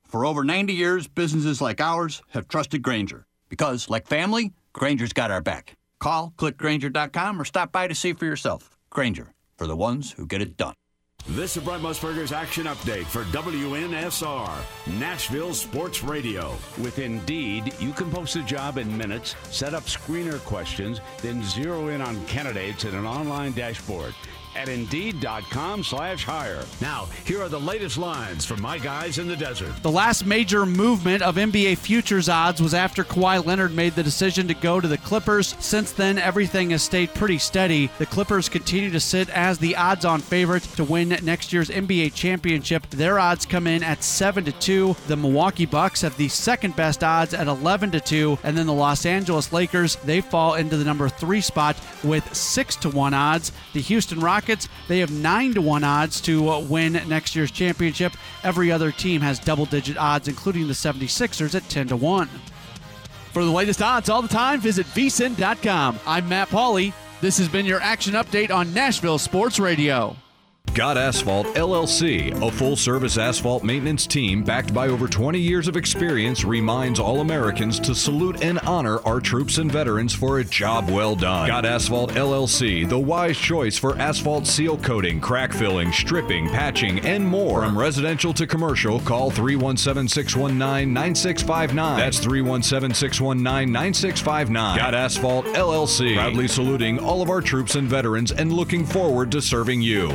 For over ninety years, businesses like ours have trusted Grainger. Because, like family, Grainger's got our back. Call, click Grainger dot com, or stop by to see for yourself. Grainger, for the ones who get it done. This is Brent Musburger's Action Update for W N S R, Nashville Sports Radio. With Indeed, you can post a job in minutes, set up screener questions, then zero in on candidates in an online dashboard at Indeed.com slash hire. Now, here are the latest lines from my guys in the desert. The last major movement of N B A futures odds was after Kawhi Leonard made the decision to go to the Clippers. Since then, everything has stayed pretty steady. The Clippers continue to sit as the odds-on favorite to win next year's N B A championship. Their odds come in at seven to two. The Milwaukee Bucks have the second-best odds at eleven to two. And then the Los Angeles Lakers, they fall into the number three spot with six to one odds. The Houston Rockets, they have nine to one odds to uh, win next year's championship. Every other team has double-digit odds, including the seventy-sixers at ten to one. For the latest odds all the time, visit V S I N dot com. I'm Matt Pauley. This has been your Action Update on Nashville Sports Radio. Got Asphalt L L C, a full-service asphalt maintenance team backed by over twenty years of experience, reminds all Americans to salute and honor our troops and veterans for a job well done. Got Asphalt L L C, the wise choice for asphalt seal coating, crack filling, stripping, patching, and more. From residential to commercial, call three one seven, six one nine, nine six five nine. That's three one seven, six one nine, nine six five nine. Got Asphalt L L C, proudly saluting all of our troops and veterans and looking forward to serving you.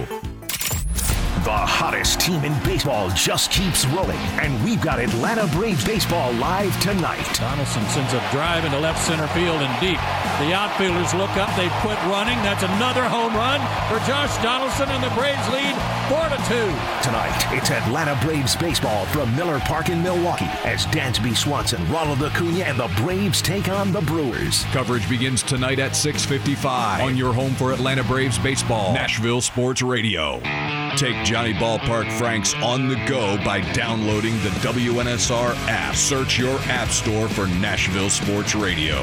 The hottest team in baseball just keeps rolling, and we've got Atlanta Braves baseball live tonight. Donaldson sends a drive into left center field and deep. The outfielders look up, they quit running. That's another home run for Josh Donaldson, and the Braves lead four to two. Tonight, it's Atlanta Braves baseball from Miller Park in Milwaukee as Dansby Swanson, Ronald Acuna, and the Braves take on the Brewers. Coverage begins tonight at six fifty-five on your home for Atlanta Braves baseball, Nashville Sports Radio. Take Johnny Ballpark Franks on the go by downloading the W N S R app. Search your app store for Nashville Sports Radio.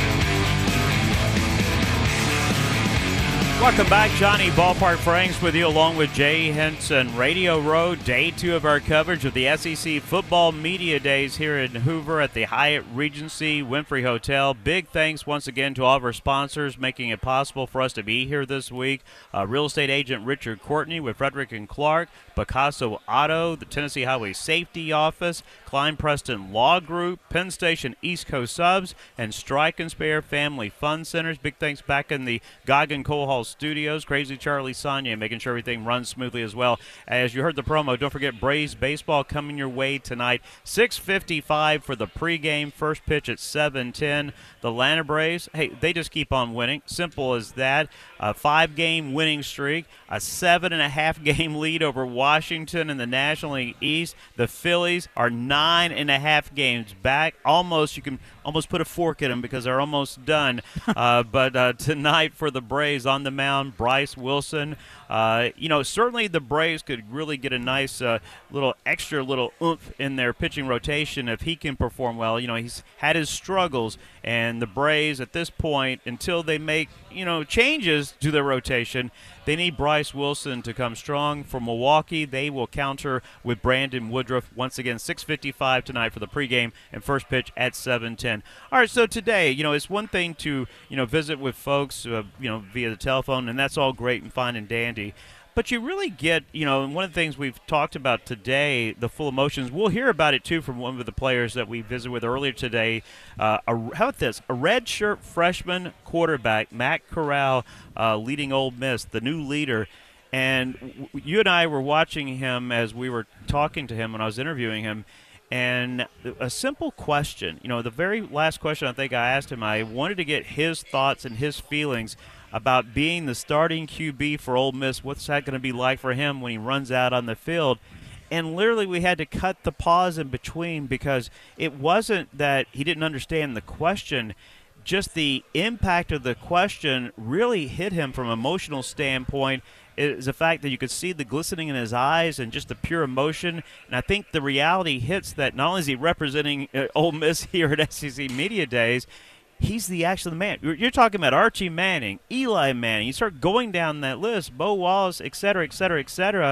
Welcome back. Johnny Ballpark Franks with you along with Jay Henson. Radio Row, day two of our coverage of the S E C Football Media Days here in Hoover at the Hyatt Regency Winfrey Hotel. Big thanks once again to all of our sponsors making it possible for us to be here this week. Uh, real estate agent Richard Courtney with Frederick and Clark, Picasso Auto, the Tennessee Highway Safety Office, Klein Preston Law Group, Penn Station East Coast Subs, and Strike and Spare Family Fun Centers. Big thanks back in the Goggin Coal Hall Studios. Crazy Charlie Sonia making sure everything runs smoothly as well. As you heard the promo, don't forget Braves baseball coming your way tonight. six fifty-five for the pregame. First pitch at seven ten. The Atlanta Braves, hey, they just keep on winning. Simple as that. A five-game winning streak. A seven-and-a-half-game lead over Washington in the National League East. The Phillies are nine and a half games back. Almost, you can almost put a fork in them because they're almost done. uh, but uh, tonight for the Braves on the mound, Bryce Wilson. Uh, you know, certainly the Braves could really get a nice uh, little extra little oomph in their pitching rotation if he can perform well. You know, he's had his struggles, and the Braves at this point, until they make, you know, changes to their rotation, they need Bryce Wilson to come strong. For Milwaukee, they will counter with Brandon Woodruff. Once again, six fifty-five tonight for the pregame and first pitch at seven ten. All right, so today, you know, it's one thing to, you know, visit with folks, uh, you know, via the telephone, and that's all great and fine and dandy. But you really get, you know, and one of the things we've talked about today, the full emotions, we'll hear about it, too, from one of the players that we visited with earlier today. Uh, a, how about this? A redshirt freshman quarterback, Matt Corral, uh, leading Ole Miss, the new leader. And w- you and I were watching him as we were talking to him when I was interviewing him. And a simple question, you know, the very last question I think I asked him, I wanted to get his thoughts and his feelings about being the starting Q B for Ole Miss. What's that going to be like for him when he runs out on the field? And literally we had to cut the pause in between because it wasn't that he didn't understand the question. Just the impact of the question really hit him from an emotional standpoint. Is the fact that you could see the glistening in his eyes and just the pure emotion. And I think the reality hits that not only is he representing uh, Ole Miss here at S E C Media Days, he's the actual man. You're, you're talking about Archie Manning, Eli Manning. You start going down that list, Bo Wallace, et cetera, et cetera, et cetera.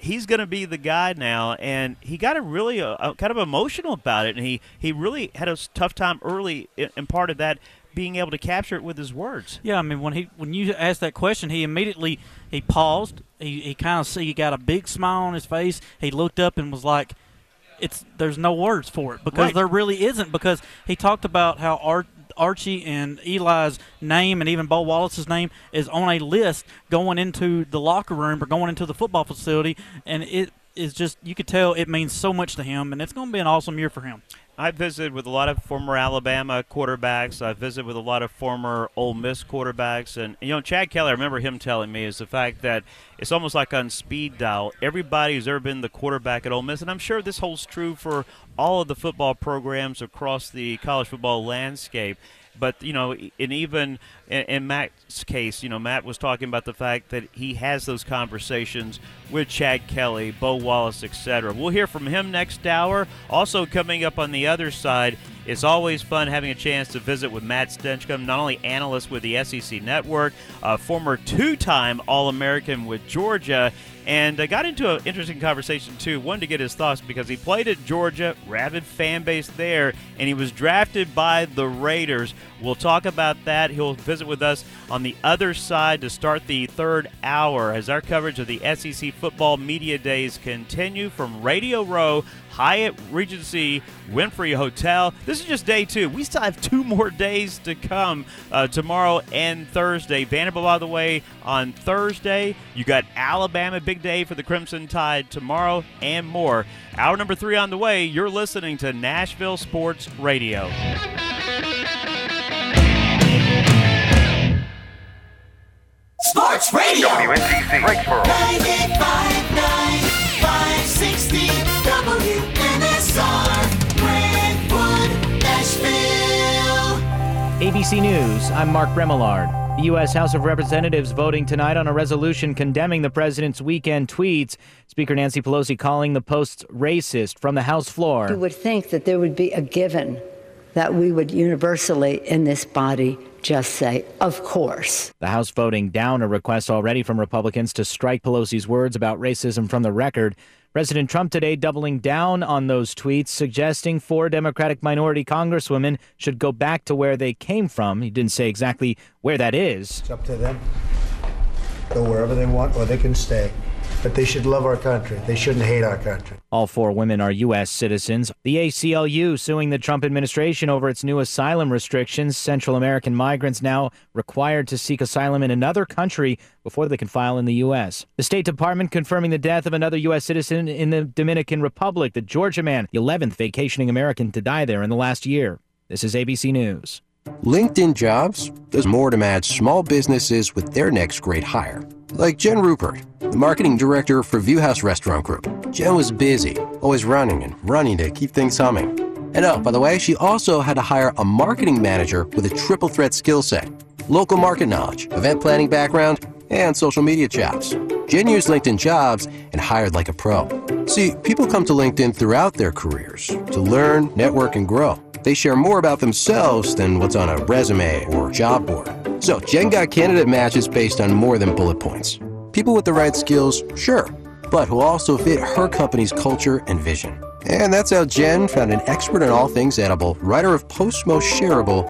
he's going to be the guy now, and he got a really uh, uh, kind of emotional about it, and he, he really had a tough time early, and part of that being able to capture it with his words. Yeah, I mean, when he when you asked that question, he immediately he paused. He he kind of see he got a big smile on his face. He looked up and was like, "It's there's no words for it," because Right. there really isn't. Because he talked about how Ar- Archie and Eli's name and even Bo Wallace's name is on a list going into the locker room or going into the football facility, and it is just you could tell it means so much to him, and it's going to be an awesome year for him. I visited with a lot of former Alabama quarterbacks. I visited with a lot of former Ole Miss quarterbacks. And, you know, Chad Kelly, I remember him telling me, is the fact that it's almost like on speed dial. Everybody who's ever been the quarterback at Ole Miss, and I'm sure this holds true for all of the football programs across the college football landscape. But, you know, and even in, in Matt's case, you know, Matt was talking about the fact that he has those conversations with Chad Kelly, Bo Wallace, et cetera. We'll hear from him next hour. Also coming up on the other side, it's always fun having a chance to visit with Matt Stinchcomb, not only analyst with the S E C Network, a former two-time All-American with Georgia, and I got into an interesting conversation, too. Wanted to get his thoughts because he played at Georgia, rabid fan base there, and he was drafted by the Raiders. We'll talk about that. He'll visit with us on the other side to start the third hour as our coverage of the S E C Football Media Days continue from Radio Row, Hyatt Regency Winfrey Hotel. This is just day two. We still have two more days to come, uh, tomorrow and Thursday. Vanderbilt, by the way, on Thursday. You got Alabama, big day for the Crimson Tide tomorrow, and more. Hour number three on the way. You're listening to Nashville Sports Radio. Sports Radio. W N C C. Greensboro. ninety-five point nine, five sixty W N S R. Brentwood, Nashville. A B C News, I'm Mark Remillard. The U S House of Representatives voting tonight on a resolution condemning the president's weekend tweets. Speaker Nancy Pelosi calling the posts racist from the House floor. You would think that there would be a given that we would universally in this body just say, of course. The House voting down a request already from Republicans to strike Pelosi's words about racism from the record. President Trump today doubling down on those tweets, suggesting four Democratic minority congresswomen should go back to where they came from. He didn't say exactly where that is. It's up to them. Go wherever they want, or they can stay. But they should love our country. They shouldn't hate our country. All four women are U S citizens. The A C L U suing the Trump administration over its new asylum restrictions. Central American migrants now required to seek asylum in another country before they can file in the U S. The State Department confirming the death of another U S citizen in the Dominican Republic, the Georgia man, the eleventh vacationing American to die there in the last year. This is A B C News. LinkedIn Jobs does more to match small businesses with their next great hire. Like Jen Rupert, the marketing director for Viewhouse Restaurant Group. Jen was busy, always running and running to keep things humming. And oh, by the way, she also had to hire a marketing manager with a triple threat skill set. Local market knowledge, event planning background, and social media chops. Jen used LinkedIn Jobs and hired like a pro. See, people come to LinkedIn throughout their careers to learn, network, and grow. They share more about themselves than what's on a resume or job board. So Jen got candidate matches based on more than bullet points. People with the right skills, sure, but who also fit her company's culture and vision. And that's how Jen found an expert in all things edible, writer of Post Most Shareable,